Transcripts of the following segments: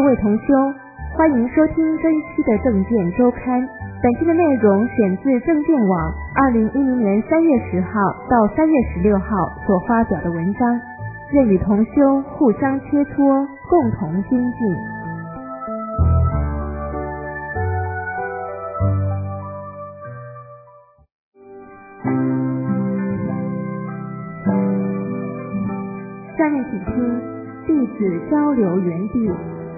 位同修，欢迎收听这一期的正见周刊。本期的内容选自正见网2010年3月10号到3月16号所发表的文章，愿与同修互相切磋，共同精进。下面请听弟子交流园地。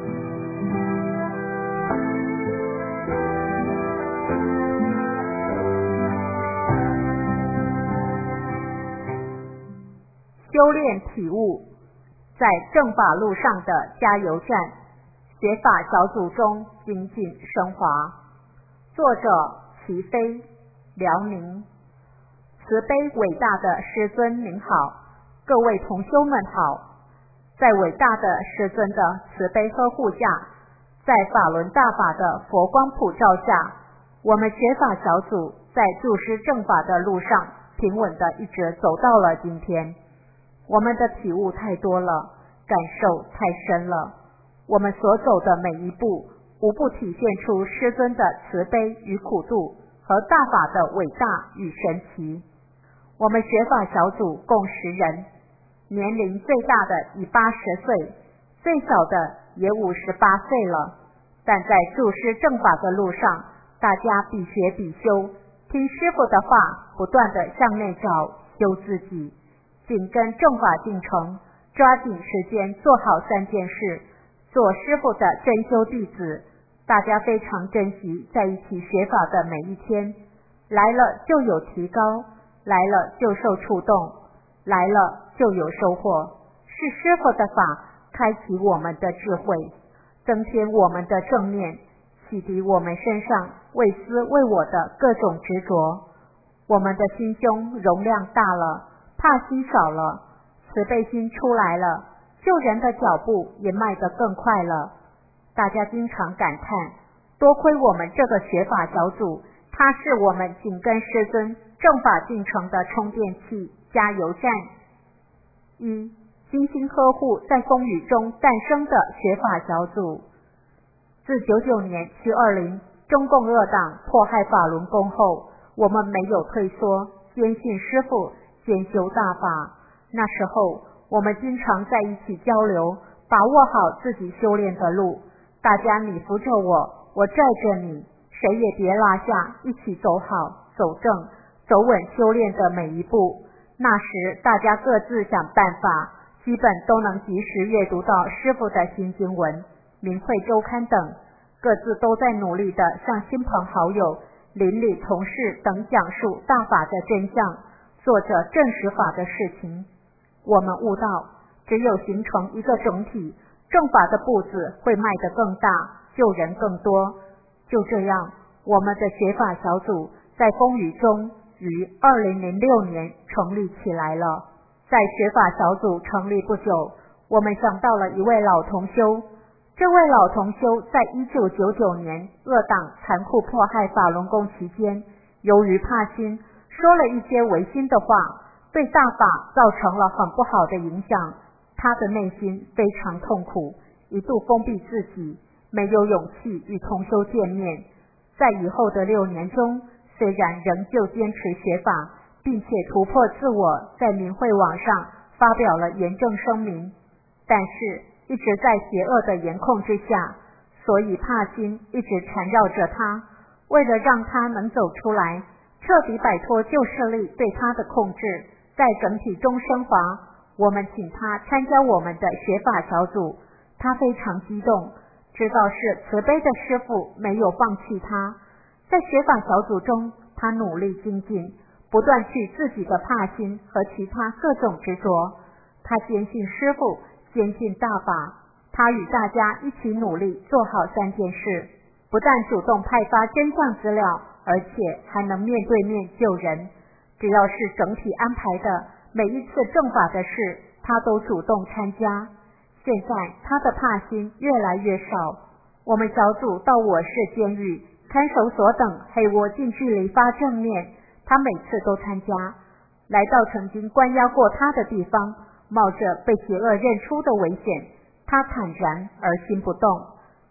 修炼体悟，在正法路上的加油站，学法小组中精进升华。作者齐飞，辽宁。慈悲伟大的师尊您好，各位同修们好。在伟大的师尊的慈悲呵护下，在法轮大法的佛光普照下，我们学法小组在注师正法的路上平稳地一直走到了今天。我们的体悟太多了，感受太深了，我们所走的每一步无不体现出师尊的慈悲与苦度和大法的伟大与神奇。我们学法小组共10人，年龄最大的已80岁，最小的也58岁了，但在注师正法的路上，大家必学必修，听师父的话，不断地向内找，修自己，紧跟正法进程，抓紧时间做好3件事，做师父的真修弟子。大家非常珍惜在一起学法的每一天，来了就有提高，来了就受触动，来了就有收获。是师父的法开启我们的智慧，增添我们的正念，洗涤我们身上为私为我的各种执着。我们的心胸容量大了，怕心少了，慈悲心出来了，救人的脚步也迈得更快了。大家经常感叹，多亏我们这个学法小组，它是我们紧跟师尊正法进程的充电器、加油站。1. 精心呵护在风雨中诞生的学法小组。自99年720中共恶党迫害法轮功后，我们没有退缩，坚信师父，兼修大法。那时候我们经常在一起交流，把握好自己修炼的路，大家你扶着我，我拽着你，谁也别落下，一起走好走正走稳修炼的每一步。那时大家各自想办法，基本都能及时阅读到师父的新经文、明慧周刊等，各自都在努力地向亲朋好友、邻里同事等讲述大法的真相，做着证实法的事情。我们悟到，只有形成一个整体，正法的步子会迈得更大，救人更多。就这样，我们的学法小组在风雨中于2006年成立起来了。在学法小组成立不久，我们想到了一位老同修。这位老同修在1999年恶党残酷迫害法轮功期间，由于怕心，说了一些违心的话，对大法造成了很不好的影响。他的内心非常痛苦，一度封闭自己，没有勇气与同修见面。在以后的6年中，虽然仍旧坚持学法，并且突破自我，在明慧网上发表了严正声明，但是一直在邪恶的严控之下，所以怕心一直缠绕着他。为了让他能走出来，彻底摆脱旧势力对他的控制，在整体中升华，我们请他参加我们的学法小组。他非常激动，知道是慈悲的师父没有放弃他。在学法小组中，他努力精进，不断去自己的怕心和其他各种执着。他坚信师父，坚信大法，他与大家一起努力做好3件事，不但主动派发真相资料，而且还能面对面救人。只要是整体安排的每一次正法的事，他都主动参加。现在他的怕心越来越少，我们小组到我市监狱、看守所等黑窝近距离发正面，他每次都参加。来到曾经关押过他的地方，冒着被邪恶认出的危险，他坦然而心不动。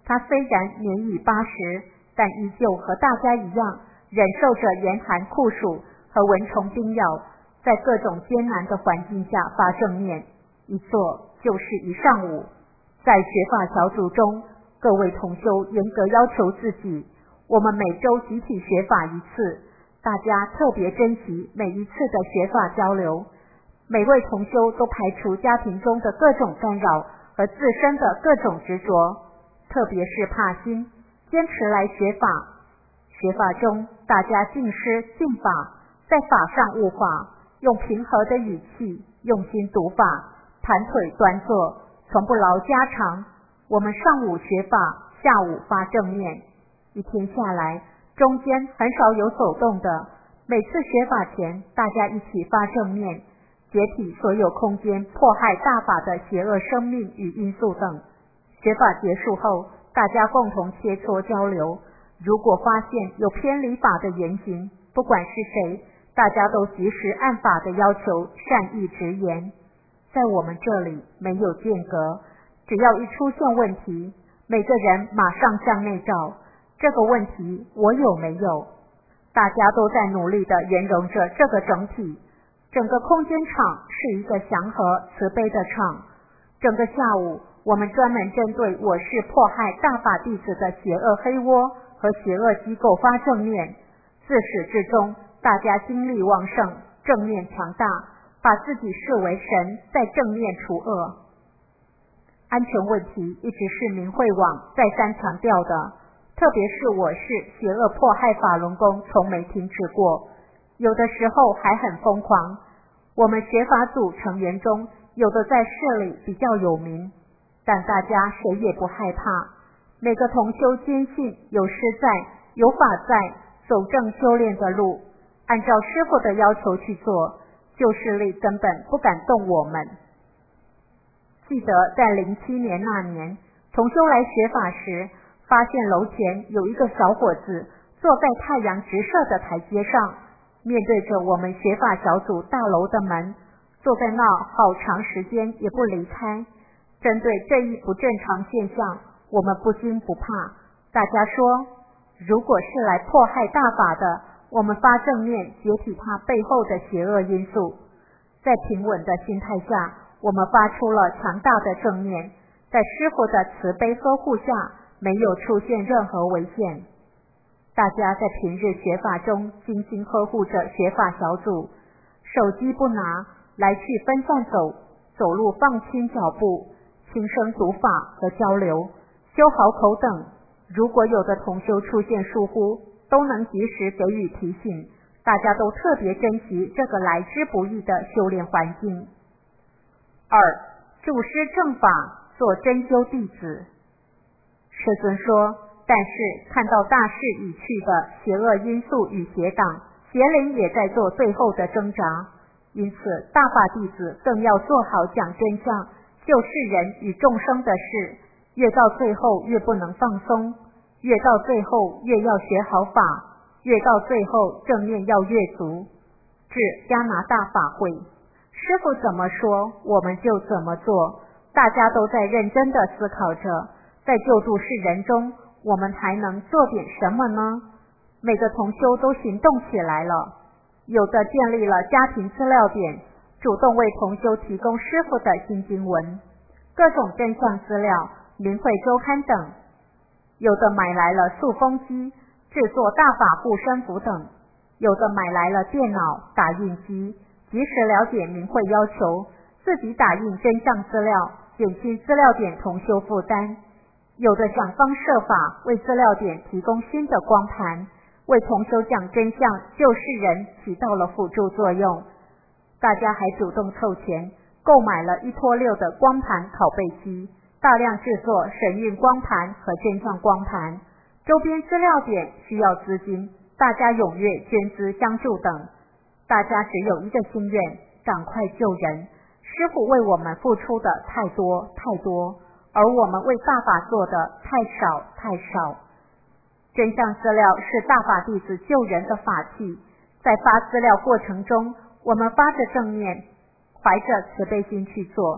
他虽然年已80，但依旧和大家一样，忍受着严寒酷暑和蚊虫叮咬，在各种艰难的环境下发正念，一做就是一上午。在学法小组中，各位同修严格要求自己，我们每周集体学法一次，大家特别珍惜每一次的学法交流。每位同修都排除家庭中的各种干扰和自身的各种执着，特别是怕心，坚持来学法。学法中，大家敬师敬法，在法上悟法，用平和的语气，用心读法，盘腿端坐，从不劳家常。我们上午学法，下午发正念，一天下来，中间很少有走动的。每次学法前，大家一起发正念，解体所有空间迫害大法的邪恶生命与因素等。学法结束后，大家共同切磋交流，如果发现有偏离法的言行，不管是谁，大家都及时按法的要求善意直言。在我们这里没有间隔，只要一出现问题，每个人马上向内照，这个问题我有没有？大家都在努力地圆融着这个整体。整个空间场是一个祥和慈悲的场。整个下午，我们专门针对我是迫害大法弟子的邪恶黑窝和邪恶机构发正念。自始至终，大家精力旺盛，正念强大，把自己视为神，在正念除恶。安全问题一直是明慧网再三强调的，特别是我是邪恶迫害法轮功从没停止过，有的时候还很疯狂。我们学法组成员中，有的在市里比较有名，但大家谁也不害怕。每个同修坚信有师在，有法在，走正修炼的路，按照师父的要求去做，旧势力根本不敢动我们。记得在07年那年，同修来学法时，发现楼前有一个小伙子坐在太阳直射的台阶上，面对着我们学法小组大楼的门，坐在那儿好长时间也不离开。针对这一不正常现象，我们不惊不怕。大家说，如果是来迫害大法的，我们发正念解体他背后的邪恶因素。在平稳的心态下，我们发出了强大的正念，在师父的慈悲呵护下，没有出现任何危险。大家在平日学法中精心呵护着学法小组，手机不拿，来去分散走，走路放轻脚步，轻声读法和交流，修好口等。如果有的同修出现疏忽，都能及时给予提醒，大家都特别珍惜这个来之不易的修炼环境。2. 助师正法，做真修弟子。师尊说，但是看到大势已去的邪恶因素与邪党，邪灵也在做最后的挣扎，因此大法弟子更要做好讲真相、救世人与众生的事，越到最后越不能放松，越到最后越要学好法，越到最后正念要越足。至加拿大法会，师父怎么说我们就怎么做，大家都在认真地思考着，在救度世人中，我们还能做点什么呢？每个同修都行动起来了，有的建立了家庭资料点，主动为同修提供师父的新经文、各种真相资料、明慧周刊等，有的买来了塑封机，制作大法护身符等，有的买来了电脑、打印机，及时了解明慧要求，自己打印真相资料，减轻资料点同修负担。有的想方设法为资料点提供新的光盘，为同修讲真相、救世人起到了辅助作用。大家还主动凑钱购买了1拖6的光盘拷贝机，大量制作神韵光盘和真相光盘。周边资料点需要资金，大家踊跃捐资相助等。大家只有一个心愿，赶快救人。师父为我们付出的太多太多，而我们为大法做的太少太少。真相资料是大法弟子救人的法器，在发资料过程中，我们发着正念，怀着慈悲心去做，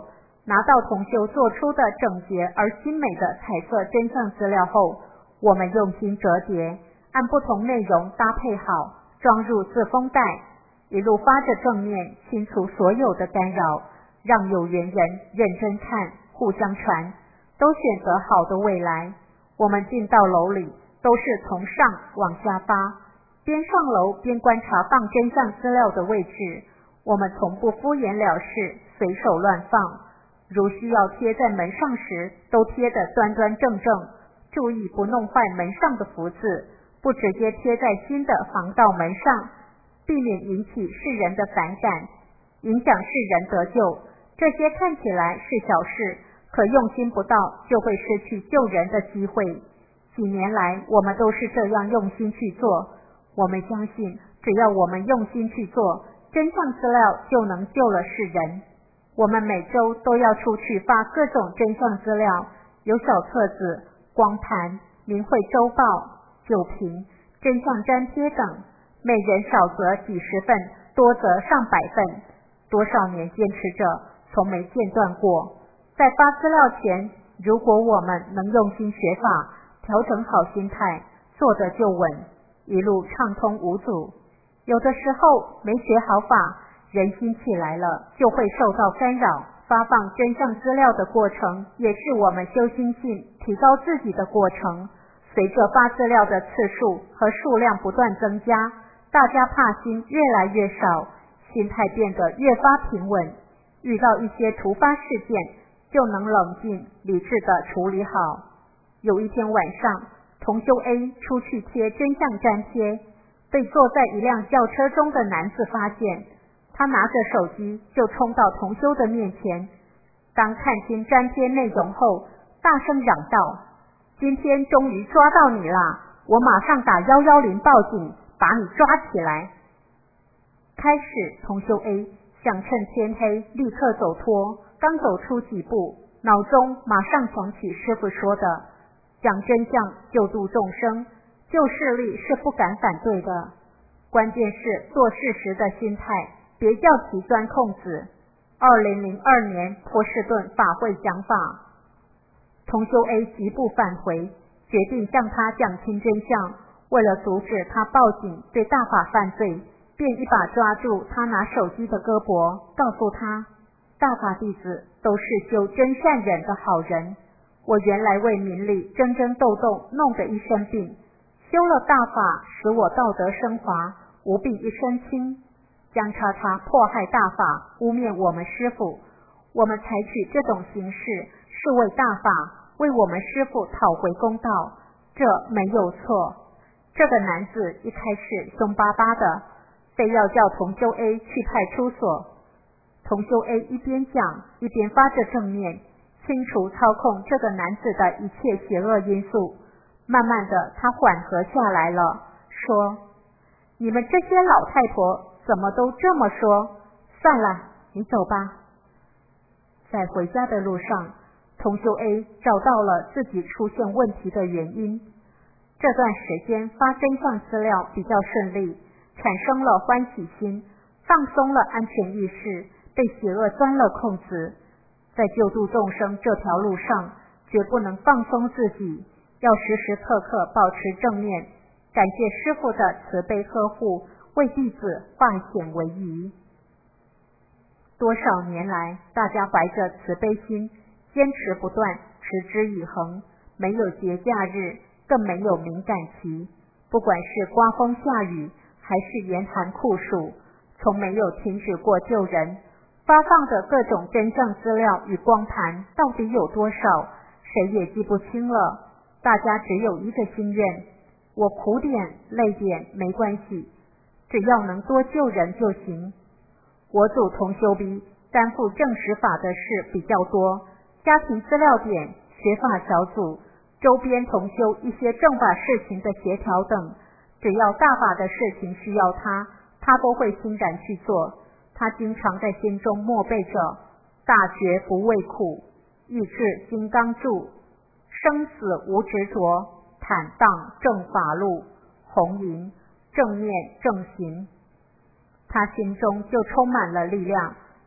拿到同修做出的整洁而精美的彩色真相资料后，我们用心折叠，按不同内容搭配好，装入自封袋，一路发着正面，清除所有的干扰，让有缘人认真看，互相传，都选择好的未来。我们进到楼里都是从上往下发，边上楼边观察放真相资料的位置，我们从不敷衍了事，随手乱放，如需要贴在门上时，都贴得端端正正，注意不弄坏门上的福字，不直接贴在新的防盗门上，避免引起世人的反感，影响世人得救。这些看起来是小事，可用心不到就会失去救人的机会。几年来我们都是这样用心去做，我们相信只要我们用心去做，真相资料就能救了世人。我们每周都要出去发各种真相资料，有小册子、光盘、明慧周报、酒瓶、真相粘贴等，每人少则几十份，多则上百份，多少年坚持着，从没间断过。在发资料前，如果我们能用心学法，调整好心态，做得就稳，一路畅通无阻。有的时候没学好法，人心起来了，就会受到干扰。发放真相资料的过程，也是我们修心性、提高自己的过程。随着发资料的次数和数量不断增加，大家怕心越来越少，心态变得越发平稳，遇到一些突发事件就能冷静理智地处理好。有一天晚上，同修 A 出去贴真相粘贴，被坐在一辆轿车中的男子发现，他拿着手机就冲到同修的面前，当看清粘贴内容后，大声嚷道：今天终于抓到你啦，我马上打110报警，把你抓起来。开始同修 A 想趁天黑立刻走脱，刚走出几步，脑中马上想起师父说的，讲真相救度众生，救势力是不敢反对的，关键是做事时的心态，别叫其钻空子。2002年波士顿法会讲法，同修 A 急步返回，决定向他讲清真相。为了阻止他报警对大法犯罪，便一把抓住他拿手机的胳膊，告诉他，大法弟子都是修真善忍的好人，我原来为名利争争斗斗弄得一身病，修了大法使我道德升华，无病一身轻。江叉叉迫害大法，污蔑我们师父，我们采取这种形式是为大法，为我们师父讨回公道，这没有错。这个男子一开始凶巴巴的，非要叫同修 A 去派出所。同修 A 一边讲一边发着正念，清除操控这个男子的一切邪恶因素。慢慢的他缓和下来了，说，你们这些老太婆怎么都这么说，算了，你走吧。在回家的路上，同修 A 找到了自己出现问题的原因。这段时间发真相资料比较顺利，产生了欢喜心，放松了安全意识，被邪恶钻了空子。在救度众生这条路上，绝不能放松自己，要时时刻刻保持正念，感谢师父的慈悲呵护，为弟子化险为夷。多少年来，大家怀着慈悲心，坚持不断，持之以恒，没有节假日，更没有敏感期，不管是刮风下雨，还是严寒酷暑，从没有停止过救人。发放的各种真相资料与光盘到底有多少，谁也记不清了。大家只有一个心愿，我苦点累点没关系，只要能多救人就行。我组同修 B 担负正实法的事比较多，家庭资料点、学法小组、周边同修一些正法事情的协调等，只要大法的事情需要他都会欣然去做。他经常在心中默背着大觉不畏苦，意志金刚柱，生死无执着，坦荡正法路，红银正念正行。他心中就充满了力量，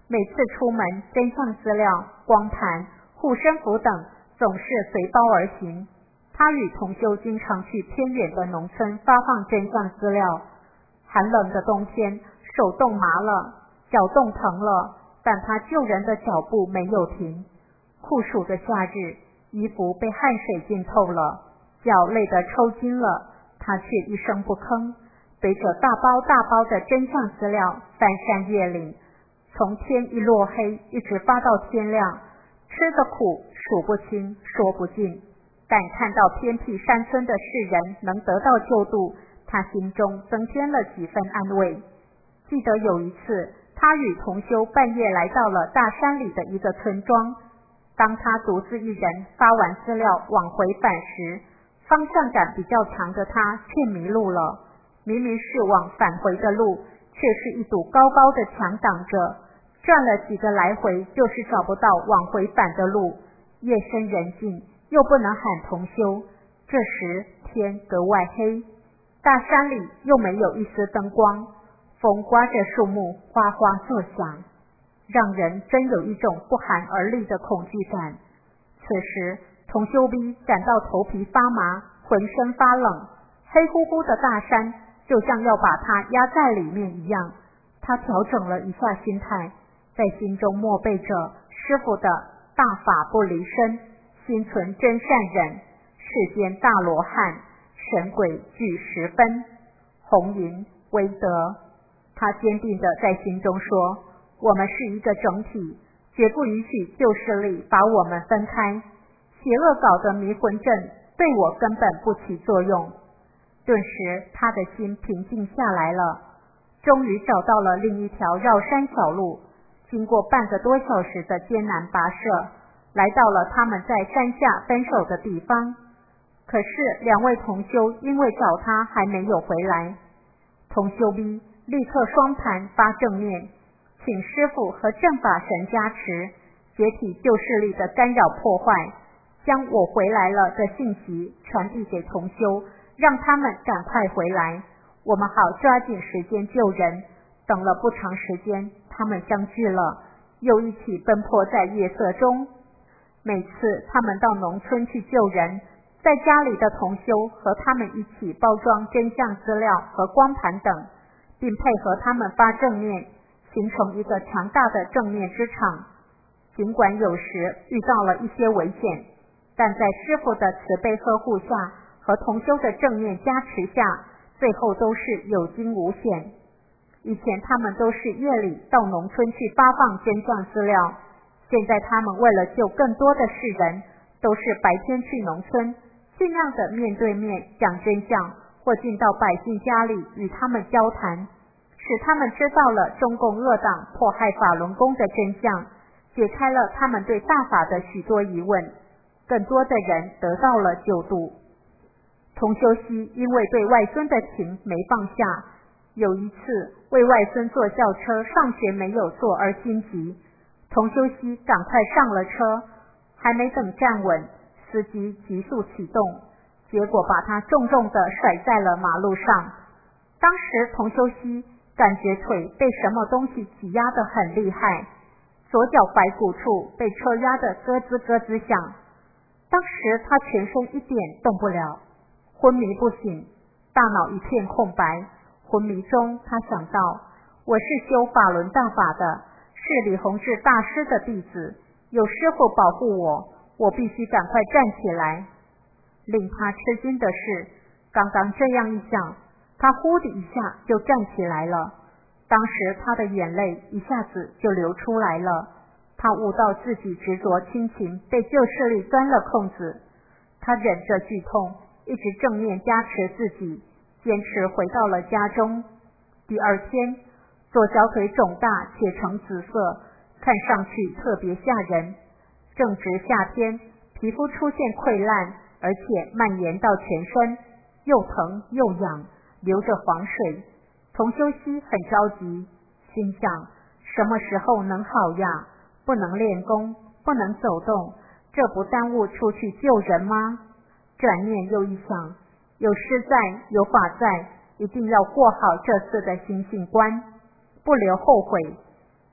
每次出门，真相资料、光盘、护身符等总是随包而行。他与同修经常去偏远的农村发放真相资料。寒冷的冬天，手冻麻了，脚冻疼了，但他救人的脚步没有停。酷暑的夏日，衣服被汗水浸透了，脚累得抽筋了，他却一声不吭，背着大包大包的真相资料翻山越岭，从天一落黑一直发到天亮，吃的苦数不清说不尽，但看到偏僻山村的世人能得到救度，他心中增添了几分安慰。记得有一次，他与同修半夜来到了大山里的一个村庄，当他独自一人发完资料往回返时，方向感比较强的他却迷路了。明明是往返回的路，却是一堵高高的墙挡着，转了几个来回就是找不到往回返的路。夜深人静，又不能喊同修，这时天格外黑，大山里又没有一丝灯光，风刮着树木哗哗作响，让人真有一种不寒而栗的恐惧感。此时同修逼感到头皮发麻，浑身发冷，黑乎乎的大山就像要把他压在里面一样。他调整了一下心态，在心中默背着师父的大法不离身，心存真善忍，世间大罗汉，神鬼俱十分，红云威德。他坚定地在心中说，我们是一个整体，绝不允许旧势力把我们分开，邪恶搞的迷魂阵对我根本不起作用。顿时他的心平静下来了，终于找到了另一条绕山小路，经过半个多小时的艰难跋涉，来到了他们在山下分手的地方。可是两位同修因为找他还没有回来，同修 B 立刻双盘发正念，请师父和正法神加持，解体旧势力的干扰破坏，将我回来了的信息传递给同修，让他们赶快回来，我们好抓紧时间救人。等了不长时间，他们相聚了，又一起奔波在夜色中。每次他们到农村去救人，在家里的同修和他们一起包装真相资料和光盘等，并配合他们发正念，形成一个强大的正念之场。尽管有时遇到了一些危险，但在师父的慈悲呵护下和同修的正念加持下，最后都是有惊无险。以前他们都是夜里到农村去发放真相资料，现在他们为了救更多的世人，都是白天去农村，尽量的面对面讲真相，或进到百姓家里与他们交谈，使他们知道了中共恶党迫害法轮功的真相，解开了他们对大法的许多疑问，更多的人得到了救度。同修熙因为对外孙的情没放下，有一次为外孙坐校车上学没有坐而心急，同修熙赶快上了车，还没等站稳，司机急速启动，结果把他重重地甩在了马路上。当时同修熙感觉腿被什么东西挤压得很厉害，左脚踝骨处被车压得咯吱咯吱响。当时他全身一点动不了，昏迷不醒，大脑一片空白。昏迷中他想到，我是修法轮大法的，是李洪志大师的弟子，有师父保护我，我必须赶快站起来。令他吃惊的是，刚刚这样一想，他呼的一下就站起来了。当时他的眼泪一下子就流出来了，他悟到自己执着亲情被旧势力钻了空子，他忍着剧痛，一直正面加持自己，坚持回到了家中。第二天，左小腿肿大且呈紫色，看上去特别吓人。正值夏天，皮肤出现溃烂，而且蔓延到全身，又疼又痒，流着黄水。同修熙很着急，心想什么时候能好呀？不能练功，不能走动，这不耽误出去救人吗？转念又一想，有师在，有法在，一定要过好这次的心性关，不留后悔。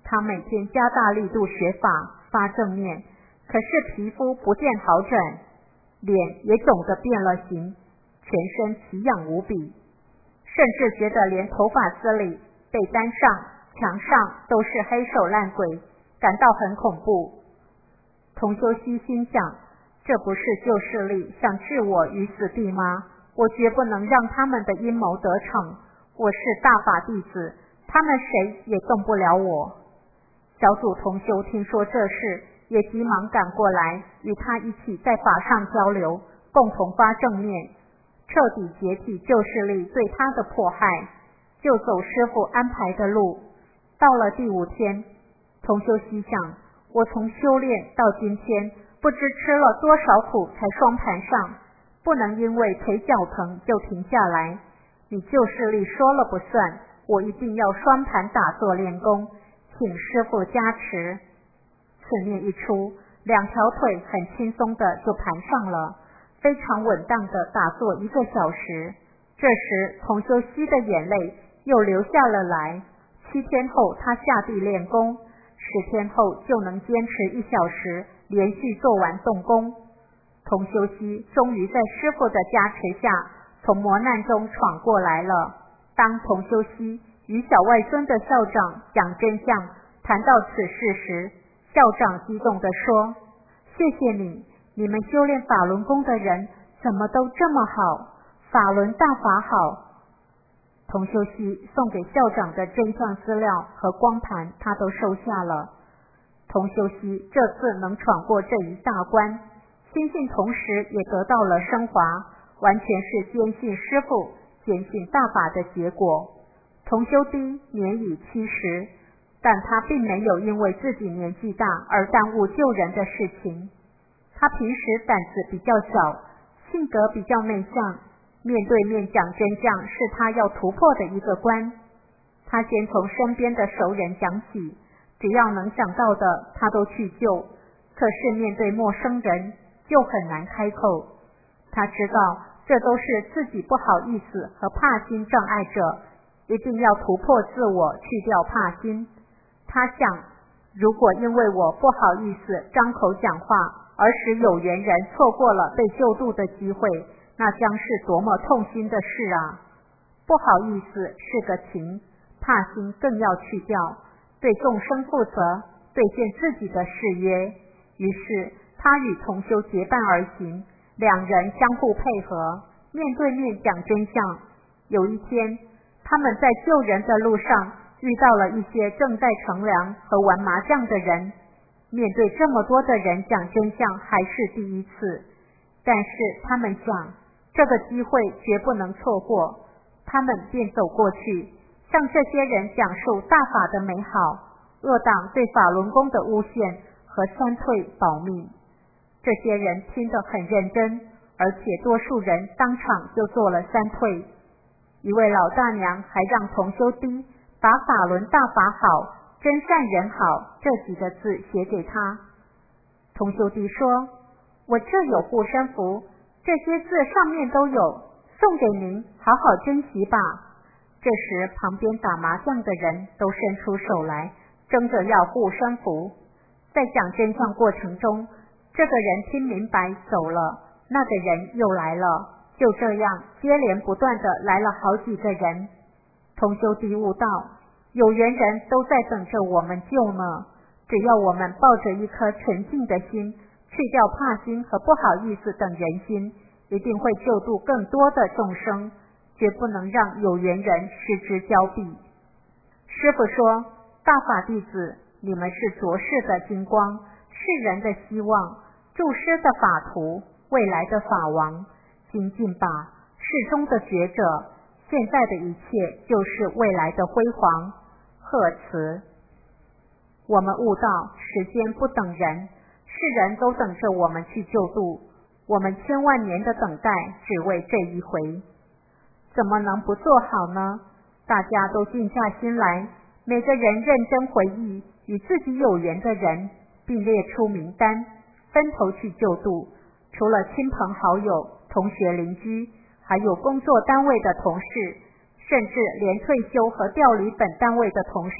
他每天加大力度学法发正念，可是皮肤不见好转，脸也肿得变了形，全身奇痒无比，甚至觉得连头发丝里、被单上、墙上都是黑手烂鬼，感到很恐怖。同修西心想，这不是旧势力想置我于死地吗？我绝不能让他们的阴谋得逞，我是大法弟子，他们谁也动不了我。小组同修听说这事，也急忙赶过来，与他一起在法上交流，共同发正念，彻底解体旧势力对他的迫害，就走师父安排的路。到了第5天，同修西想，我从修炼到今天，不知吃了多少苦才双盘上，不能因为腿脚疼就停下来。你旧势力说了不算，我一定要双盘打坐练功，请师父加持。此念一出，2条腿很轻松的就盘上了，非常稳当的打坐1个小时。这时同修西的眼泪又流下了来。7天后他下地练功，10天后就能坚持1小时连续做完动功。同修西终于在师父的加持下从磨难中闯过来了。当同修西与小外孙的校长讲真相谈到此事时，校长激动地说，谢谢你，你们修炼法轮功的人怎么都这么好，法轮大法好。同修西送给校长的真相资料和光盘他都收下了。同修西这次能闯过这一大关，心性同时也得到了升华，完全是坚信师父、坚信大法的结果。同修低年已70，但他并没有因为自己年纪大而耽误救人的事情。他平时胆子比较小，性格比较内向，面对面讲真相是他要突破的一个关。他先从身边的熟人讲起，只要能想到的他都去救，可是面对陌生人就很难开口。他知道这都是自己不好意思和怕心障碍着，一定要突破自我，去掉怕心。他想，如果因为我不好意思张口讲话，而使有缘人错过了被救度的机会，那将是多么痛心的事啊！不好意思是个情，怕心更要去掉，对众生负责，兑现自己的誓约。于是他与同修结伴而行，2人相互配合，面对面讲真相。有一天，他们在救人的路上遇到了一些正在乘凉和玩麻将的人，面对这么多的人讲真相还是第一次，但是他们想这个机会绝不能错过，他们便走过去，向这些人讲述大法的美好，恶党对法轮功的诬陷和3退保命。这些人听得很认真，而且多数人当场就做了3退。一位老大娘还让同修低把法轮大法好，真善人好这几个字写给他。同修低说，我这有护身符，这些字上面都有，送给您，好好珍惜吧。这时旁边打麻将的人都伸出手来，争着要护身符。在讲真相过程中，这个人听明白走了，那个人又来了，就这样接连不断的来了好几个人。同修低悟道，有缘人都在等着我们救呢，只要我们抱着一颗纯净的心，去掉怕心和不好意思等人心，一定会救度更多的众生，绝不能让有缘人失之交臂。师父说，大法弟子，你们是浊世的金光，世人的希望，助师的法图，未来的法王，精进吧，世中的觉者，现在的一切就是未来的辉煌。贺词。我们悟道，时间不等人，世人都等着我们去救度，我们千万年的等待只为这一回，怎么能不做好呢？大家都静下心来，每个人认真回忆与自己有缘的人，并列出名单，分头去救度。除了亲朋好友、同学邻居，还有工作单位的同事，甚至连退休和调离本单位的同事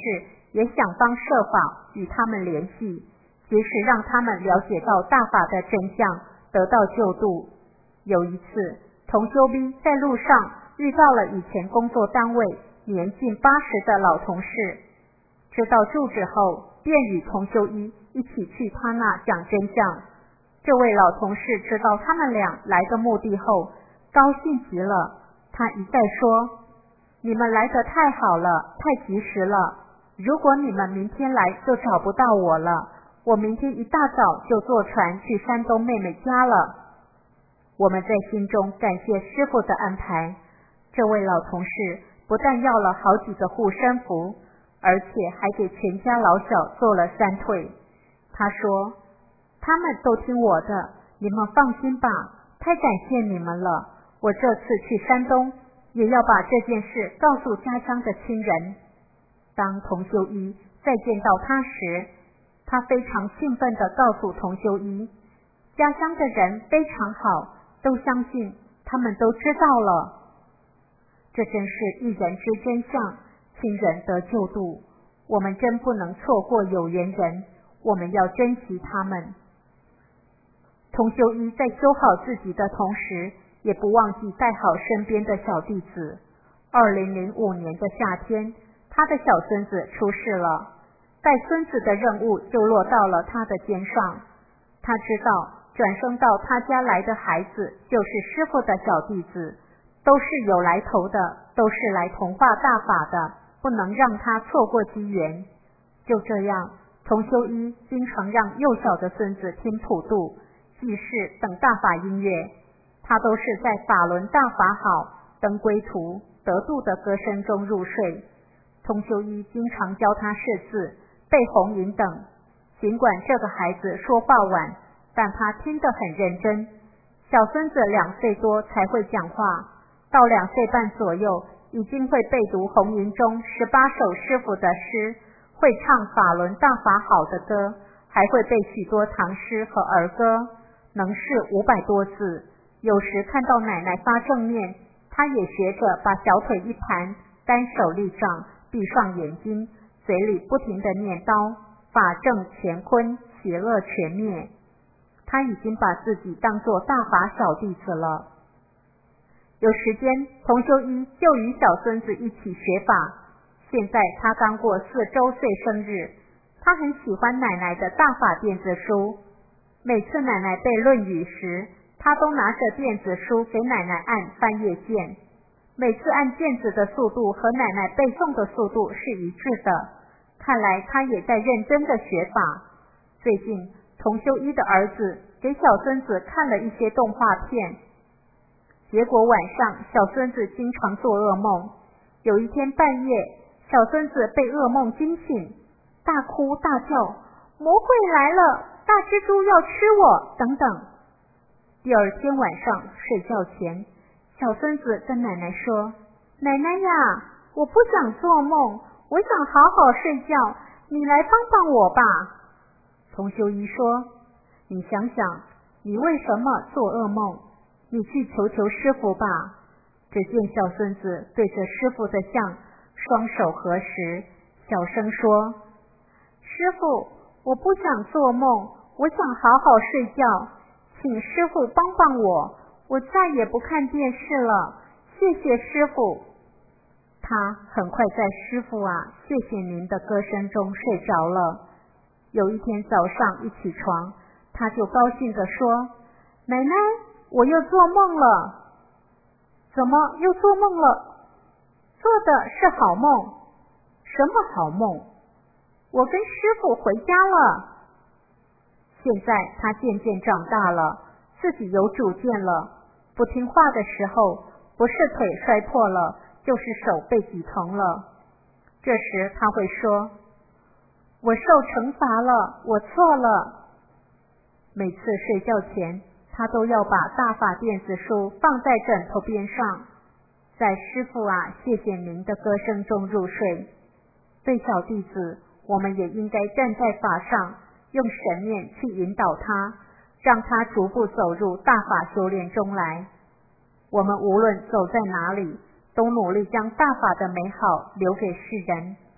也想方设法与他们联系，即使让他们了解到大法的真相，得到救度。有一次，同修 B 在路上遇到了以前工作单位年近80的老同事，知道住址后，便与同修一起去他那讲真相。这位老同事知道他们俩来的目的后，高兴极了。他一再说：你们来得太好了，太及时了，如果你们明天来就找不到我了，我明天一大早就坐船去山东妹妹家了。我们在心中感谢师父的安排。这位老同事不但要了好几个护身符，而且还给全家老小做了3退。他说：他们都听我的，你们放心吧，太感谢你们了。我这次去山东也要把这件事告诉家乡的亲人。当同修一再见到他时，他非常兴奋地告诉同修一，家乡的人非常好，都相信，他们都知道了。这真是一人知真相，亲人得救度。我们真不能错过有缘人，我们要珍惜他们。同修一在修好自己的同时，也不忘记带好身边的小弟子。2005年的夏天，他的小孙子出世了，带孙子的任务就落到了他的肩上。他知道转生到他家来的孩子就是师父的小弟子，都是有来头的，都是来同化大法的，不能让他错过机缘。就这样，同修一经常让幼小的孙子听普渡、祭祀等大法音乐，他都是在法轮大法好、登归途、得度的歌声中入睡。同修一经常教他识字、背红云等。尽管这个孩子说话晚，但他听得很认真。小孙子2岁多才会讲话，到2岁半左右，已经会背读红云中18首师父的诗，会唱法轮大法好的歌，还会背许多唐诗和儿歌，能是500多字。有时看到奶奶发正念，他也学着把小腿一盘，单手立杖，闭上眼睛，嘴里不停地念叨：法正乾坤，邪恶全灭。他已经把自己当作大法小弟子了。有时间，同修一就与小孙子一起学法。现在他刚过4周岁生日，他很喜欢奶奶的大法电子书。每次奶奶背论语时，他都拿着电子书给奶奶按翻页键。每次按键子的速度和奶奶背诵的速度是一致的，看来他也在认真的学法。最近，同修一的儿子给小孙子看了一些动画片，结果晚上小孙子经常做噩梦。有一天半夜，小孙子被噩梦惊醒，大哭大叫：魔鬼来了，大蜘蛛要吃我，等等。第二天晚上睡觉前，小孙子跟奶奶说：奶奶呀，我不想做梦，我想好好睡觉，你来帮帮我吧。同修一说：你想想，你为什么做噩梦？你去求求师父吧。只见小孙子对着师父的像双手合十，小声说：师父，我不想做梦，我想好好睡觉，请师父帮帮我，我再也不看电视了，谢谢师父。他很快在师父啊，谢谢您的歌声中睡着了。有一天早上一起床，他就高兴地说：奶奶，我又做梦了。怎么又做梦了？做的是好梦。什么好梦？我跟师父回家了。现在他渐渐长大了，自己有主见了，不听话的时候，不是腿摔破了，就是手被挤疼了。这时他会说：我受惩罚了，我错了。每次睡觉前，他都要把大法电子书放在枕头边上，在师父啊，谢谢您的歌声中入睡。对小弟子，我们也应该站在法上，用神念去引导他，让他逐步走入大法修炼中来。我们无论走在哪里，都努力将大法的美好留给世人。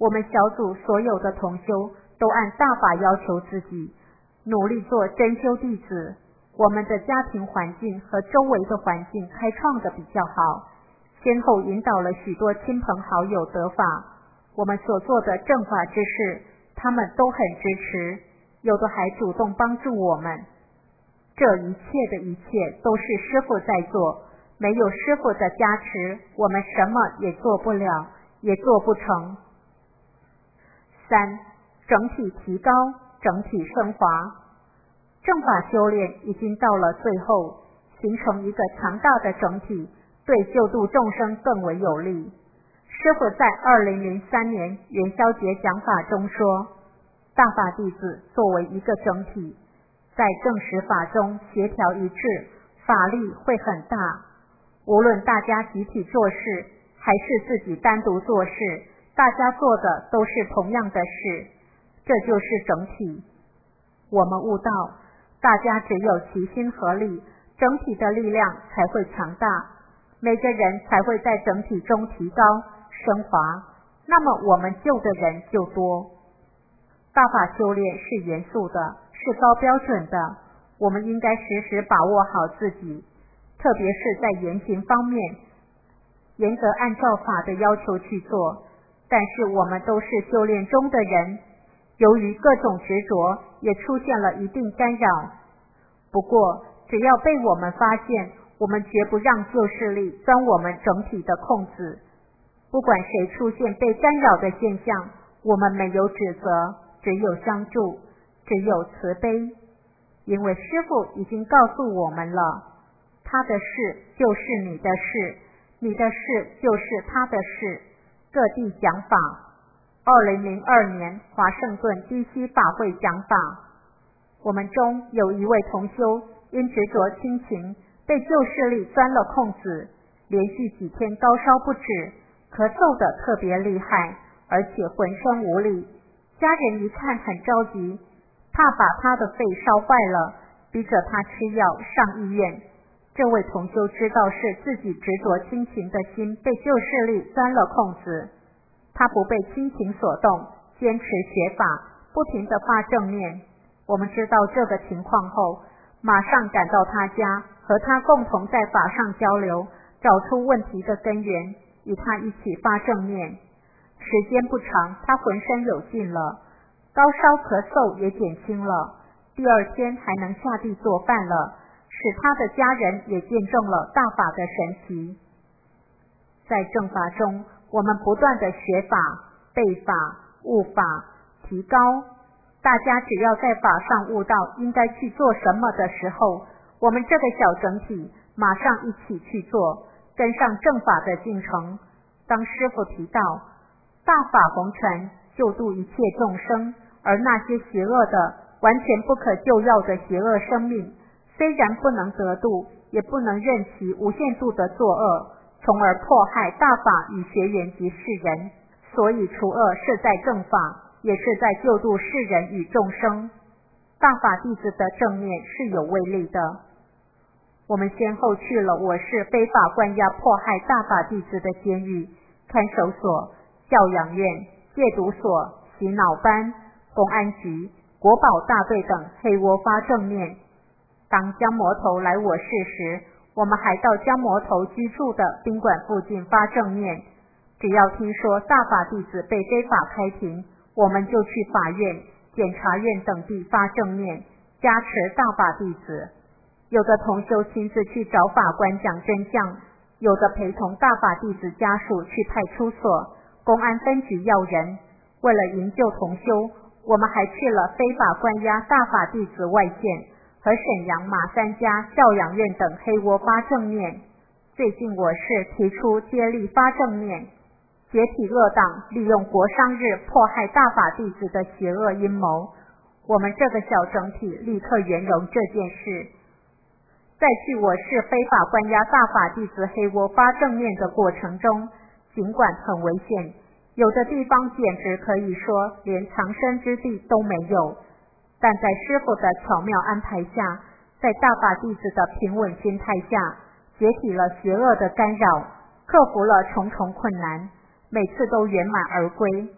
我们小组所有的同修都按大法要求自己，努力做真修弟子。我们的家庭环境和周围的环境开创的比较好，先后引导了许多亲朋好友得法。我们所做的正法之事，他们都很支持，有的还主动帮助我们。这一切的一切都是师父在做，没有师父的加持，我们什么也做不了，也做不成。3. 整体提高，整体升华。正法修炼已经到了最后，形成一个强大的整体，对救度众生更为有利。师父在2003年元宵节讲法中说，大法弟子作为一个整体，在正实法中协调一致，法力会很大。无论大家集体做事，还是自己单独做事，大家做的都是同样的事，这就是整体。我们悟到，大家只有齐心合力，整体的力量才会强大，每个人才会在整体中提高升华，那么我们救的人就多。大法修炼是严肃的，是高标准的，我们应该时时把握好自己，特别是在言行方面，严格按照法的要求去做。但是我们都是修炼中的人，由于各种执着，也出现了一定干扰。不过只要被我们发现，我们绝不让旧势力钻我们整体的空子。不管谁出现被干扰的现象，我们没有指责，只有相助，只有慈悲。因为师父已经告诉我们了，他的事就是你的事，你的事就是他的事。各地讲法，2002年华盛顿 DC 法会讲法，我们中有一位同修因执着亲情，被旧势力钻了空子，连续几天高烧不止，咳嗽得特别厉害，而且浑身无力。家人一看很着急，怕把他的肺烧坏了，逼着他吃药上医院。这位同修知道是自己执着亲情的心被旧势力钻了空子，他不被亲情所动，坚持学法，不停地发正念。我们知道这个情况后，马上赶到他家，和他共同在法上交流，找出问题的根源，与他一起发正念。时间不长，他浑身有劲了，高烧咳嗽也减轻了，第二天还能下地做饭了，使他的家人也见证了大法的神奇。在正法中，我们不断的学法、背法、悟法、提高。大家只要在法上悟到应该去做什么的时候，我们这个小整体马上一起去做，跟上正法的进程。当师父提到大法弘传，救度一切众生，而那些邪恶的、完全不可救药的邪恶生命，虽然不能得度，也不能任其无限度的作恶，从而迫害大法与学员及世人。所以除恶是在正法，也是在救度世人与众生。大法弟子的正念是有威力的。我们先后去了我市非法关押迫害大法弟子的监狱、看守所、教养院、戒毒所、洗脑班、公安局、国保大队等黑窝发正念。当江魔头来我市时，我们还到江魔头居住的宾馆附近发正念。只要听说大法弟子被非法开庭，我们就去法院、检察院等地发正念，加持大法弟子。有的同修亲自去找法官讲真相，有的陪同大法弟子家属去派出所、公安分局要人。为了营救同修，我们还去了非法关押大法弟子外县和沈阳马三家教养院等黑窝发正念。最近我市提出接力发正念，解体恶党利用国殇日迫害大法弟子的邪恶阴谋。我们这个小整体立刻圆融这件事。在去我市非法关押大法弟子黑窝发正念的过程中，尽管很危险，有的地方简直可以说连藏身之地都没有，但在师父的巧妙安排下，在大法弟子的平稳心态下，解体了邪恶的干扰，克服了重重困难，每次都圆满而归。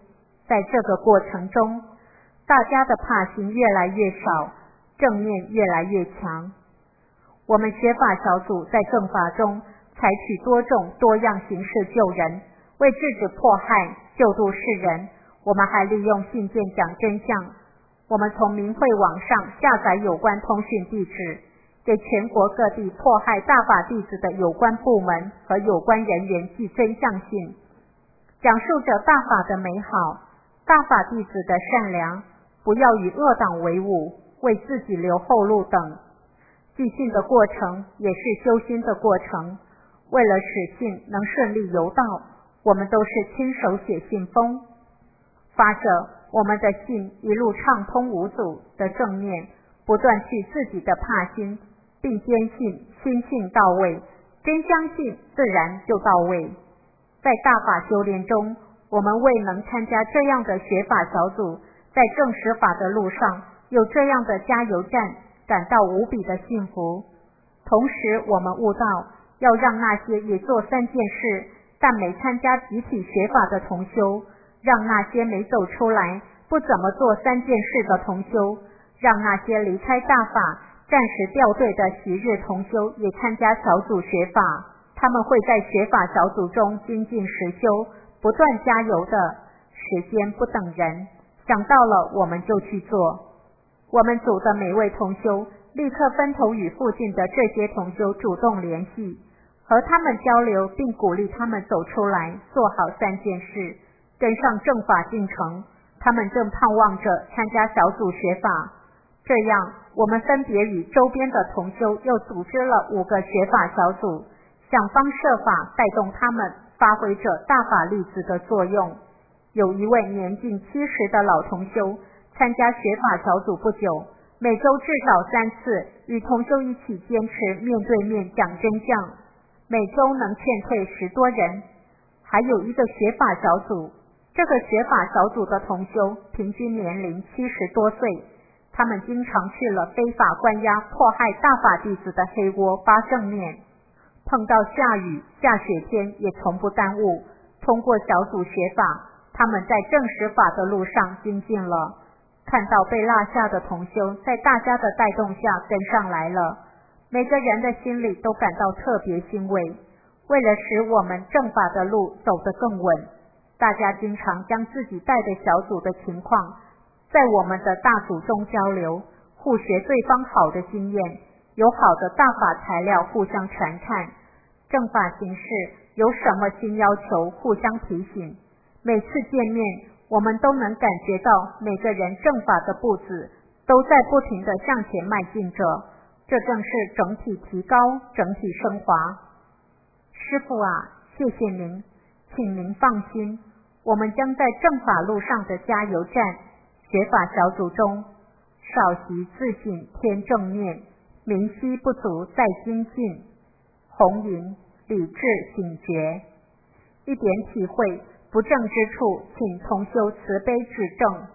在这个过程中，大家的怕心越来越少，正面越来越强。我们学法小组在正法中采取多种多样形式救人，为制止迫害、救度世人，我们还利用信件讲真相。我们从明慧网上下载有关通讯地址，给全国各地迫害大法弟子的有关部门和有关人员寄真相信，讲述着大法的美好，大法弟子的善良，不要与恶党为伍，为自己留后路等。寄信的过程也是修心的过程，为了使信能顺利邮到，我们都是亲手写信封，发着我们的信一路畅通无阻的正面，不断去自己的怕心，并坚信心性到位，真相信自然就到位。在大法修炼中，我们为能参加这样的学法小组，在正实法的路上有这样的加油站，感到无比的幸福。同时我们悟到，要让那些也做3件事但没参加集体学法的同修，让那些没走出来不怎么做3件事的同修，让那些离开大法暂时掉队的昔日同修也参加小组学法。他们会在学法小组中精进实修，不断加油的。时间不等人，想到了我们就去做。我们组的每位同修立刻分头与附近的这些同修主动联系，和他们交流，并鼓励他们走出来做好3件事，跟上正法进程。他们正盼望着参加小组学法。这样我们分别与周边的同修又组织了5个学法小组，想方设法带动他们发挥着大法弟子的作用。有一位年近70的老同修参加学法小组不久，每周至少3次与同修一起坚持面对面讲真相，每周能劝退10多人。还有一个学法小组，这个学法小组的同修平均年龄70多岁，他们经常去了非法关押迫害大法弟子的黑窝发正念，碰到下雨下雪天也从不耽误。通过小组学法，他们在正实法的路上精进了，看到被落下的同修在大家的带动下跟上来了，每个人的心里都感到特别欣慰。为了使我们正法的路走得更稳，大家经常将自己带的小组的情况在我们的大组中交流，互学对方好的经验，有好的大法材料互相传看，正法形式有什么新要求互相提醒。每次见面，我们都能感觉到每个人正法的步子都在不停地向前迈进着，这正是整体提高，整体升华。师父啊，谢谢您，请您放心，我们将在正法路上的加油站学法小组中少习自省添正念，明晰不足再精进，弘引理智醒觉，一点体会不正之处，请同修慈悲指正。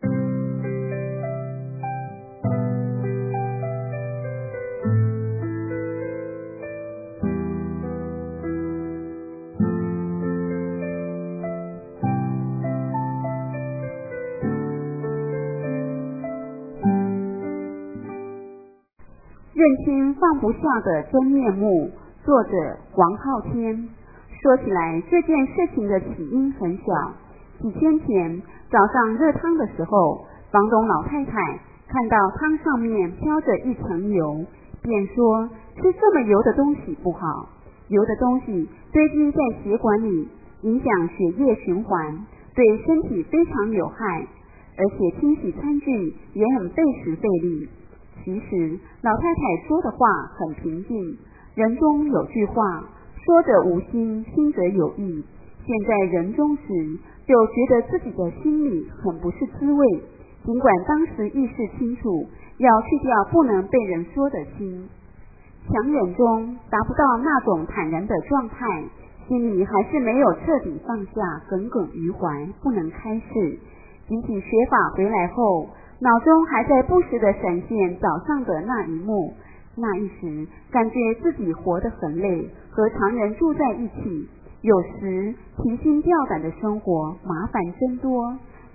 认清放不下的真面目，作者王浩天。说起来，这件事情的起因很小。几天前早上热汤的时候，房东老太太看到汤上面飘着一层油，便说吃这么油的东西不好，油的东西堆积在血管里，影响血液循环，对身体非常有害，而且清洗餐具也很费时费力。其实老太太说的话很平静，人中有句话，说者无心，听者有意。现在人中时，就觉得自己的心里很不是滋味，尽管当时意识清楚，要去掉不能被人说的心。强忍中达不到那种坦然的状态，心里还是没有彻底放下，耿耿于怀，不能开示。集体学法回来后，脑中还在不时地闪现早上的那一幕，那一时感觉自己活得很累，和常人住在一起，有时提心吊胆的生活麻烦真多，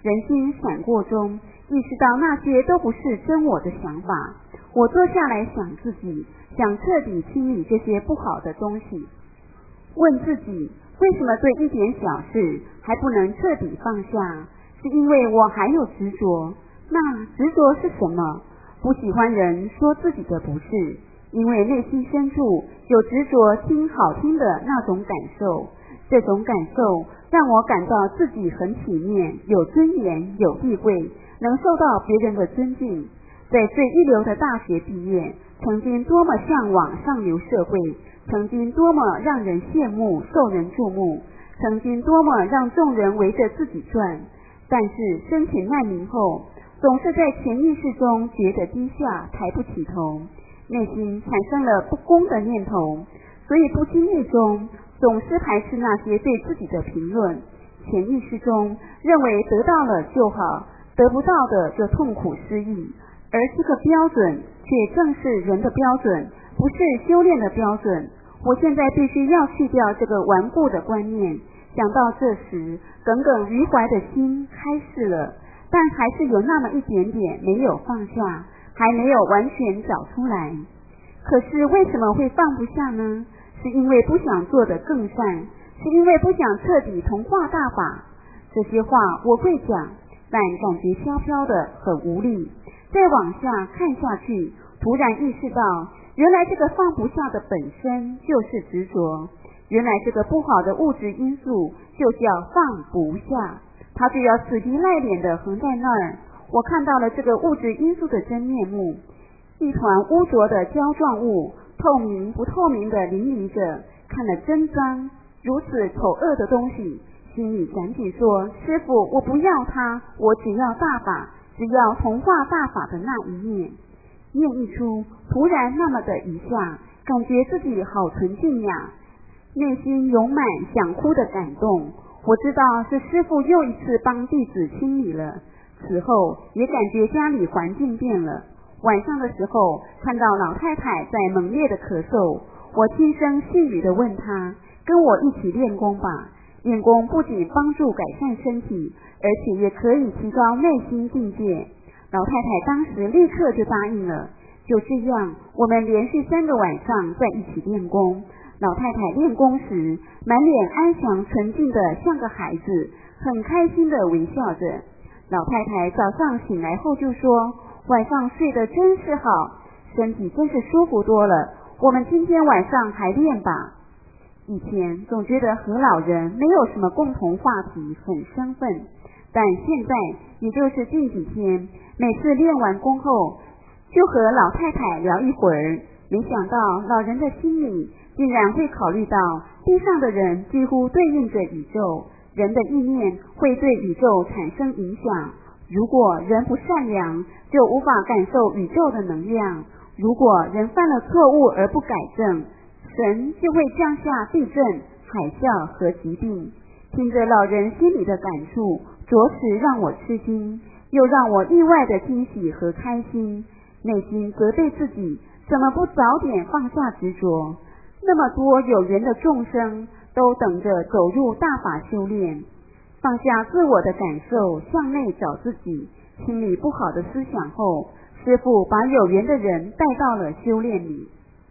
人心闪过中，意识到那些都不是真我的想法。我坐下来想自己，想彻底清理这些不好的东西，问自己为什么对一点小事还不能彻底放下？是因为我还有执着。那执着是什么？不喜欢人说自己的不是，因为内心深处有执着听好听的那种感受。这种感受让我感到自己很体面，有尊严，有地位，能受到别人的尊敬。在最一流的大学毕业，曾经多么向往上流社会，曾经多么让人羡慕，受人注目，曾经多么让众人围着自己转。但是申请难民后，总是在潜意识中觉得低下，抬不起头，内心产生了不公的念头，所以不经意中总是排斥那些对自己的评论。潜意识中认为得到了就好，得不到的就痛苦失意，而这个标准却正是人的标准，不是修炼的标准。我现在必须要去掉这个顽固的观念。想到这时，耿耿于怀的心开释了，但还是有那么一点点没有放下，还没有完全找出来。可是为什么会放不下呢？是因为不想做得更善，是因为不想彻底同化大法。这些话我会讲，但感觉飘飘的，很无力。再往下看下去，突然意识到，原来这个放不下的本身就是执着，原来这个不好的物质因素就叫放不下，它就要死皮赖脸的横在那儿。我看到了这个物质因素的真面目，一团污浊的胶状物，透明不透明的淋漓着，看了真脏。如此丑恶的东西，心里赶紧说，师父，我不要它，我只要大法，只要同化大法的那一面。念一出，突然那么的一下，感觉自己好纯净呀，内心涌满想哭的感动。我知道是师父又一次帮弟子清理了。此后也感觉家里环境变了。晚上的时候看到老太太在猛烈的咳嗽，我轻声细语地问她，跟我一起练功吧。练功不仅帮助改善身体，而且也可以提高内心境界。老太太当时立刻就答应了。就这样，我们连续3个晚上在一起练功。老太太练功时，满脸安详纯净的像个孩子，很开心的微笑着。老太太早上醒来后就说，晚上睡得真是好，身体真是舒服多了，我们今天晚上还练吧。以前总觉得和老人没有什么共同话题，很生分，但现在也就是近几天，每次练完功后就和老太太聊一会儿。没想到老人的心里竟然会考虑到地上的人几乎对应着宇宙，人的意念会对宇宙产生影响。如果人不善良，就无法感受宇宙的能量。如果人犯了错误而不改正，神就会降下地震、海啸和疾病。听着老人心里的感触，着实让我吃惊，又让我意外的惊喜和开心。内心责备自己，怎么不早点放下执着？那么多有缘的众生都等着走入大法修炼。放下自我的感受，向内找自己，清理不好的思想后，师父把有缘的人带到了修炼里。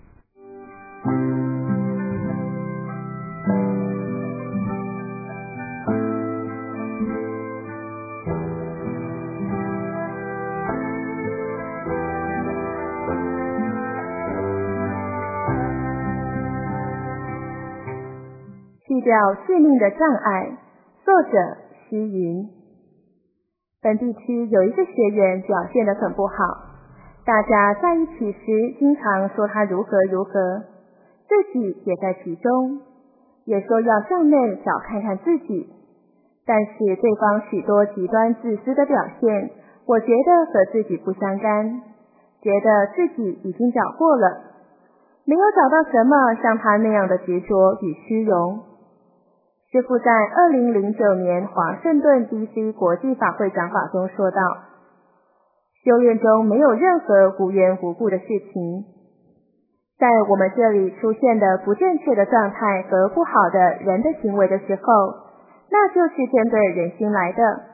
去掉续命的障碍。作者虚云。本地区有一个学员表现得很不好，大家在一起时经常说他如何如何，自己也在其中，也说要向内找看看自己。但是对方许多极端自私的表现，我觉得和自己不相干，觉得自己已经找过了，没有找到什么像他那样的执着与虚荣。师父在2009年华盛顿 DC 国际法会讲法中说道，修炼中没有任何无缘无故的事情，在我们这里出现的不正确的状态和不好的人的行为的时候，那就是针对人心来的，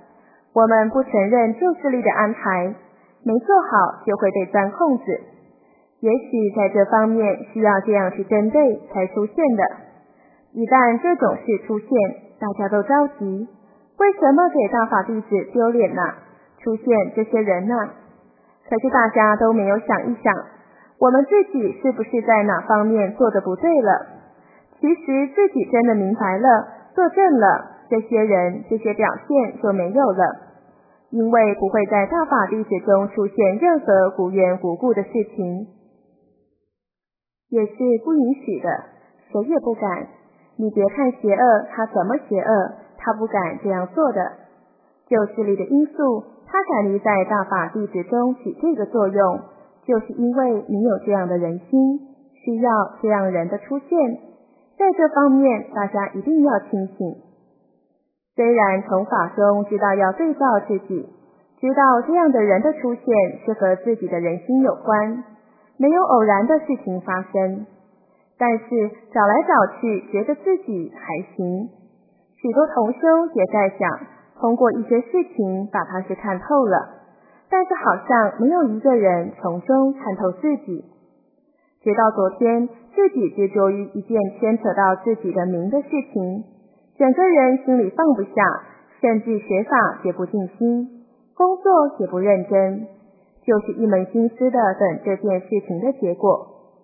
我们不承认旧势力的安排，没做好就会被钻空子。也许在这方面需要这样去针对才出现的。一旦这种事出现，大家都着急，为什么给大法弟子丢脸呢？出现这些人呢？可是大家都没有想一想，我们自己是不是在哪方面做得不对了？其实自己真的明白了，做正了，这些人这些表现就没有了，因为不会在大法弟子中出现任何无缘无故的事情，也是不允许的，谁也不敢。你别看邪恶，他怎么邪恶，他不敢这样做的。旧势力的因素，他敢于在大法弟子中起这个作用，就是因为你有这样的人心，需要这样人的出现。在这方面，大家一定要清醒。虽然从法中知道要对照自己，知道这样的人的出现是和自己的人心有关，没有偶然的事情发生，但是找来找去觉得自己还行。许多同修也在想，通过一些事情把它是看透了，但是好像没有一个人从中看透自己。直到昨天，自己执着于一件牵扯到自己的名的事情，整个人心里放不下，甚至学法也不尽心，工作也不认真，就是一门心思的等这件事情的结果。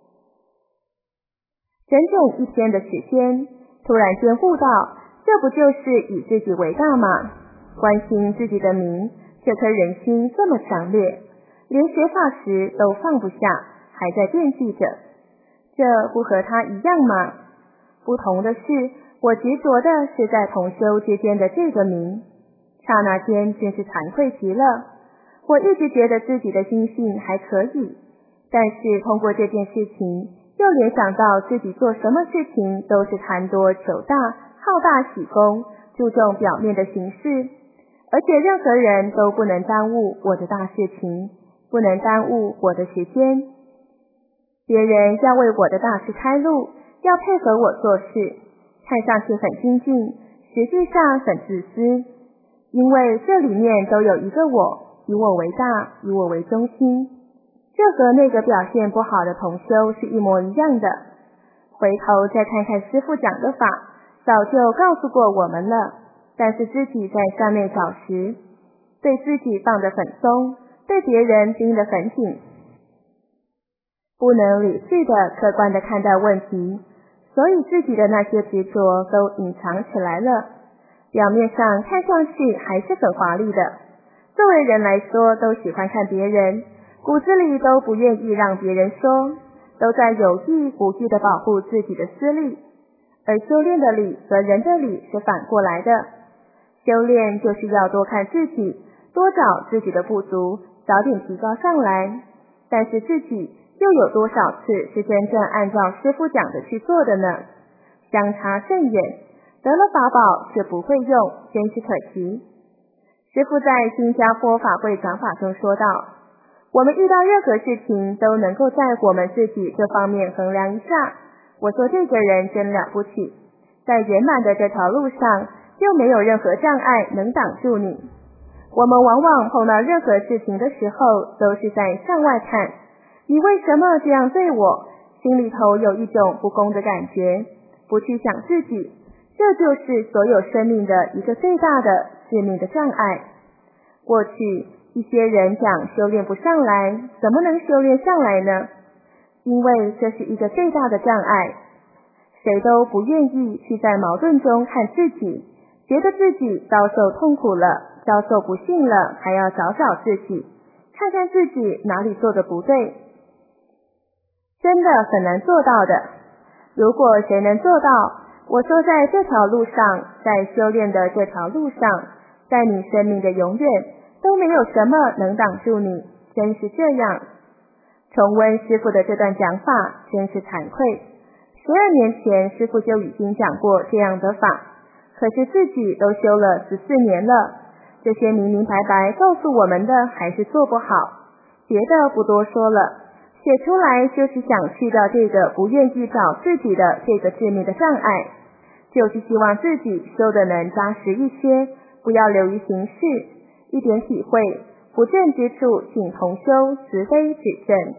整整一天的时间，突然间悟到，这不就是以自己为大吗？关心自己的名，这颗人心这么强烈，连学法时都放不下，还在惦记着，这不和他一样吗？不同的是，我执着的是在同修之间的这个名，刹那间真是惭愧极了。我一直觉得自己的心性还可以，但是通过这件事情，又联想到自己做什么事情都是贪多求大，好大喜功，注重表面的形式，而且任何人都不能耽误我的大事情，不能耽误我的时间。别人要为我的大事开路，要配合我做事，看上去很精进，实际上很自私，因为这里面都有一个我，以我为大，以我为中心。这和那个表现不好的同修是一模一样的。回头再看看师父讲的法，早就告诉过我们了，但是自己在上面找时，对自己放得很松，对别人盯得很紧，不能理智的客观的看待问题，所以自己的那些执着都隐藏起来了，表面上看上去还是很华丽的。作为人来说，都喜欢看别人，骨子里都不愿意让别人说，都在有意无意的保护自己的私利。而修炼的理和人的理是反过来的，修炼就是要多看自己，多找自己的不足，早点提高上来。但是自己又有多少次是真正按照师父讲的去做的呢？相差甚远，得了法宝却不会用，真是可惜。师父在新加坡法会讲法中说道，我们遇到任何事情都能够在我们自己这方面衡量一下。我说这个人真了不起，在圆满的这条路上，又没有任何障碍能挡住你。我们往往碰到任何事情的时候，都是在向外看，你为什么这样对我？心里头有一种不公的感觉，不去想自己，这就是所有生命的一个最大的致命的障碍。过去一些人讲修炼不上来，怎么能修炼上来呢？因为这是一个最大的障碍，谁都不愿意去在矛盾中看自己，觉得自己遭受痛苦了，遭受不幸了，还要找找自己，看看自己哪里做得不对，真的很难做到的。如果谁能做到，我说在这条路上，在修炼的这条路上，在你生命的永远，都没有什么能挡住你，真是这样。重温师父的这段讲法，真是惭愧。12年前师父就已经讲过这样的法，可是自己都修了14年了，这些明明白白告诉我们的还是做不好，别的不多说了，写出来就是想去掉这个不愿意找自己的这个致命的障碍，就是希望自己修的能扎实一些，不要流于形式， 一点体会，不正之处，请同修慈悲指正。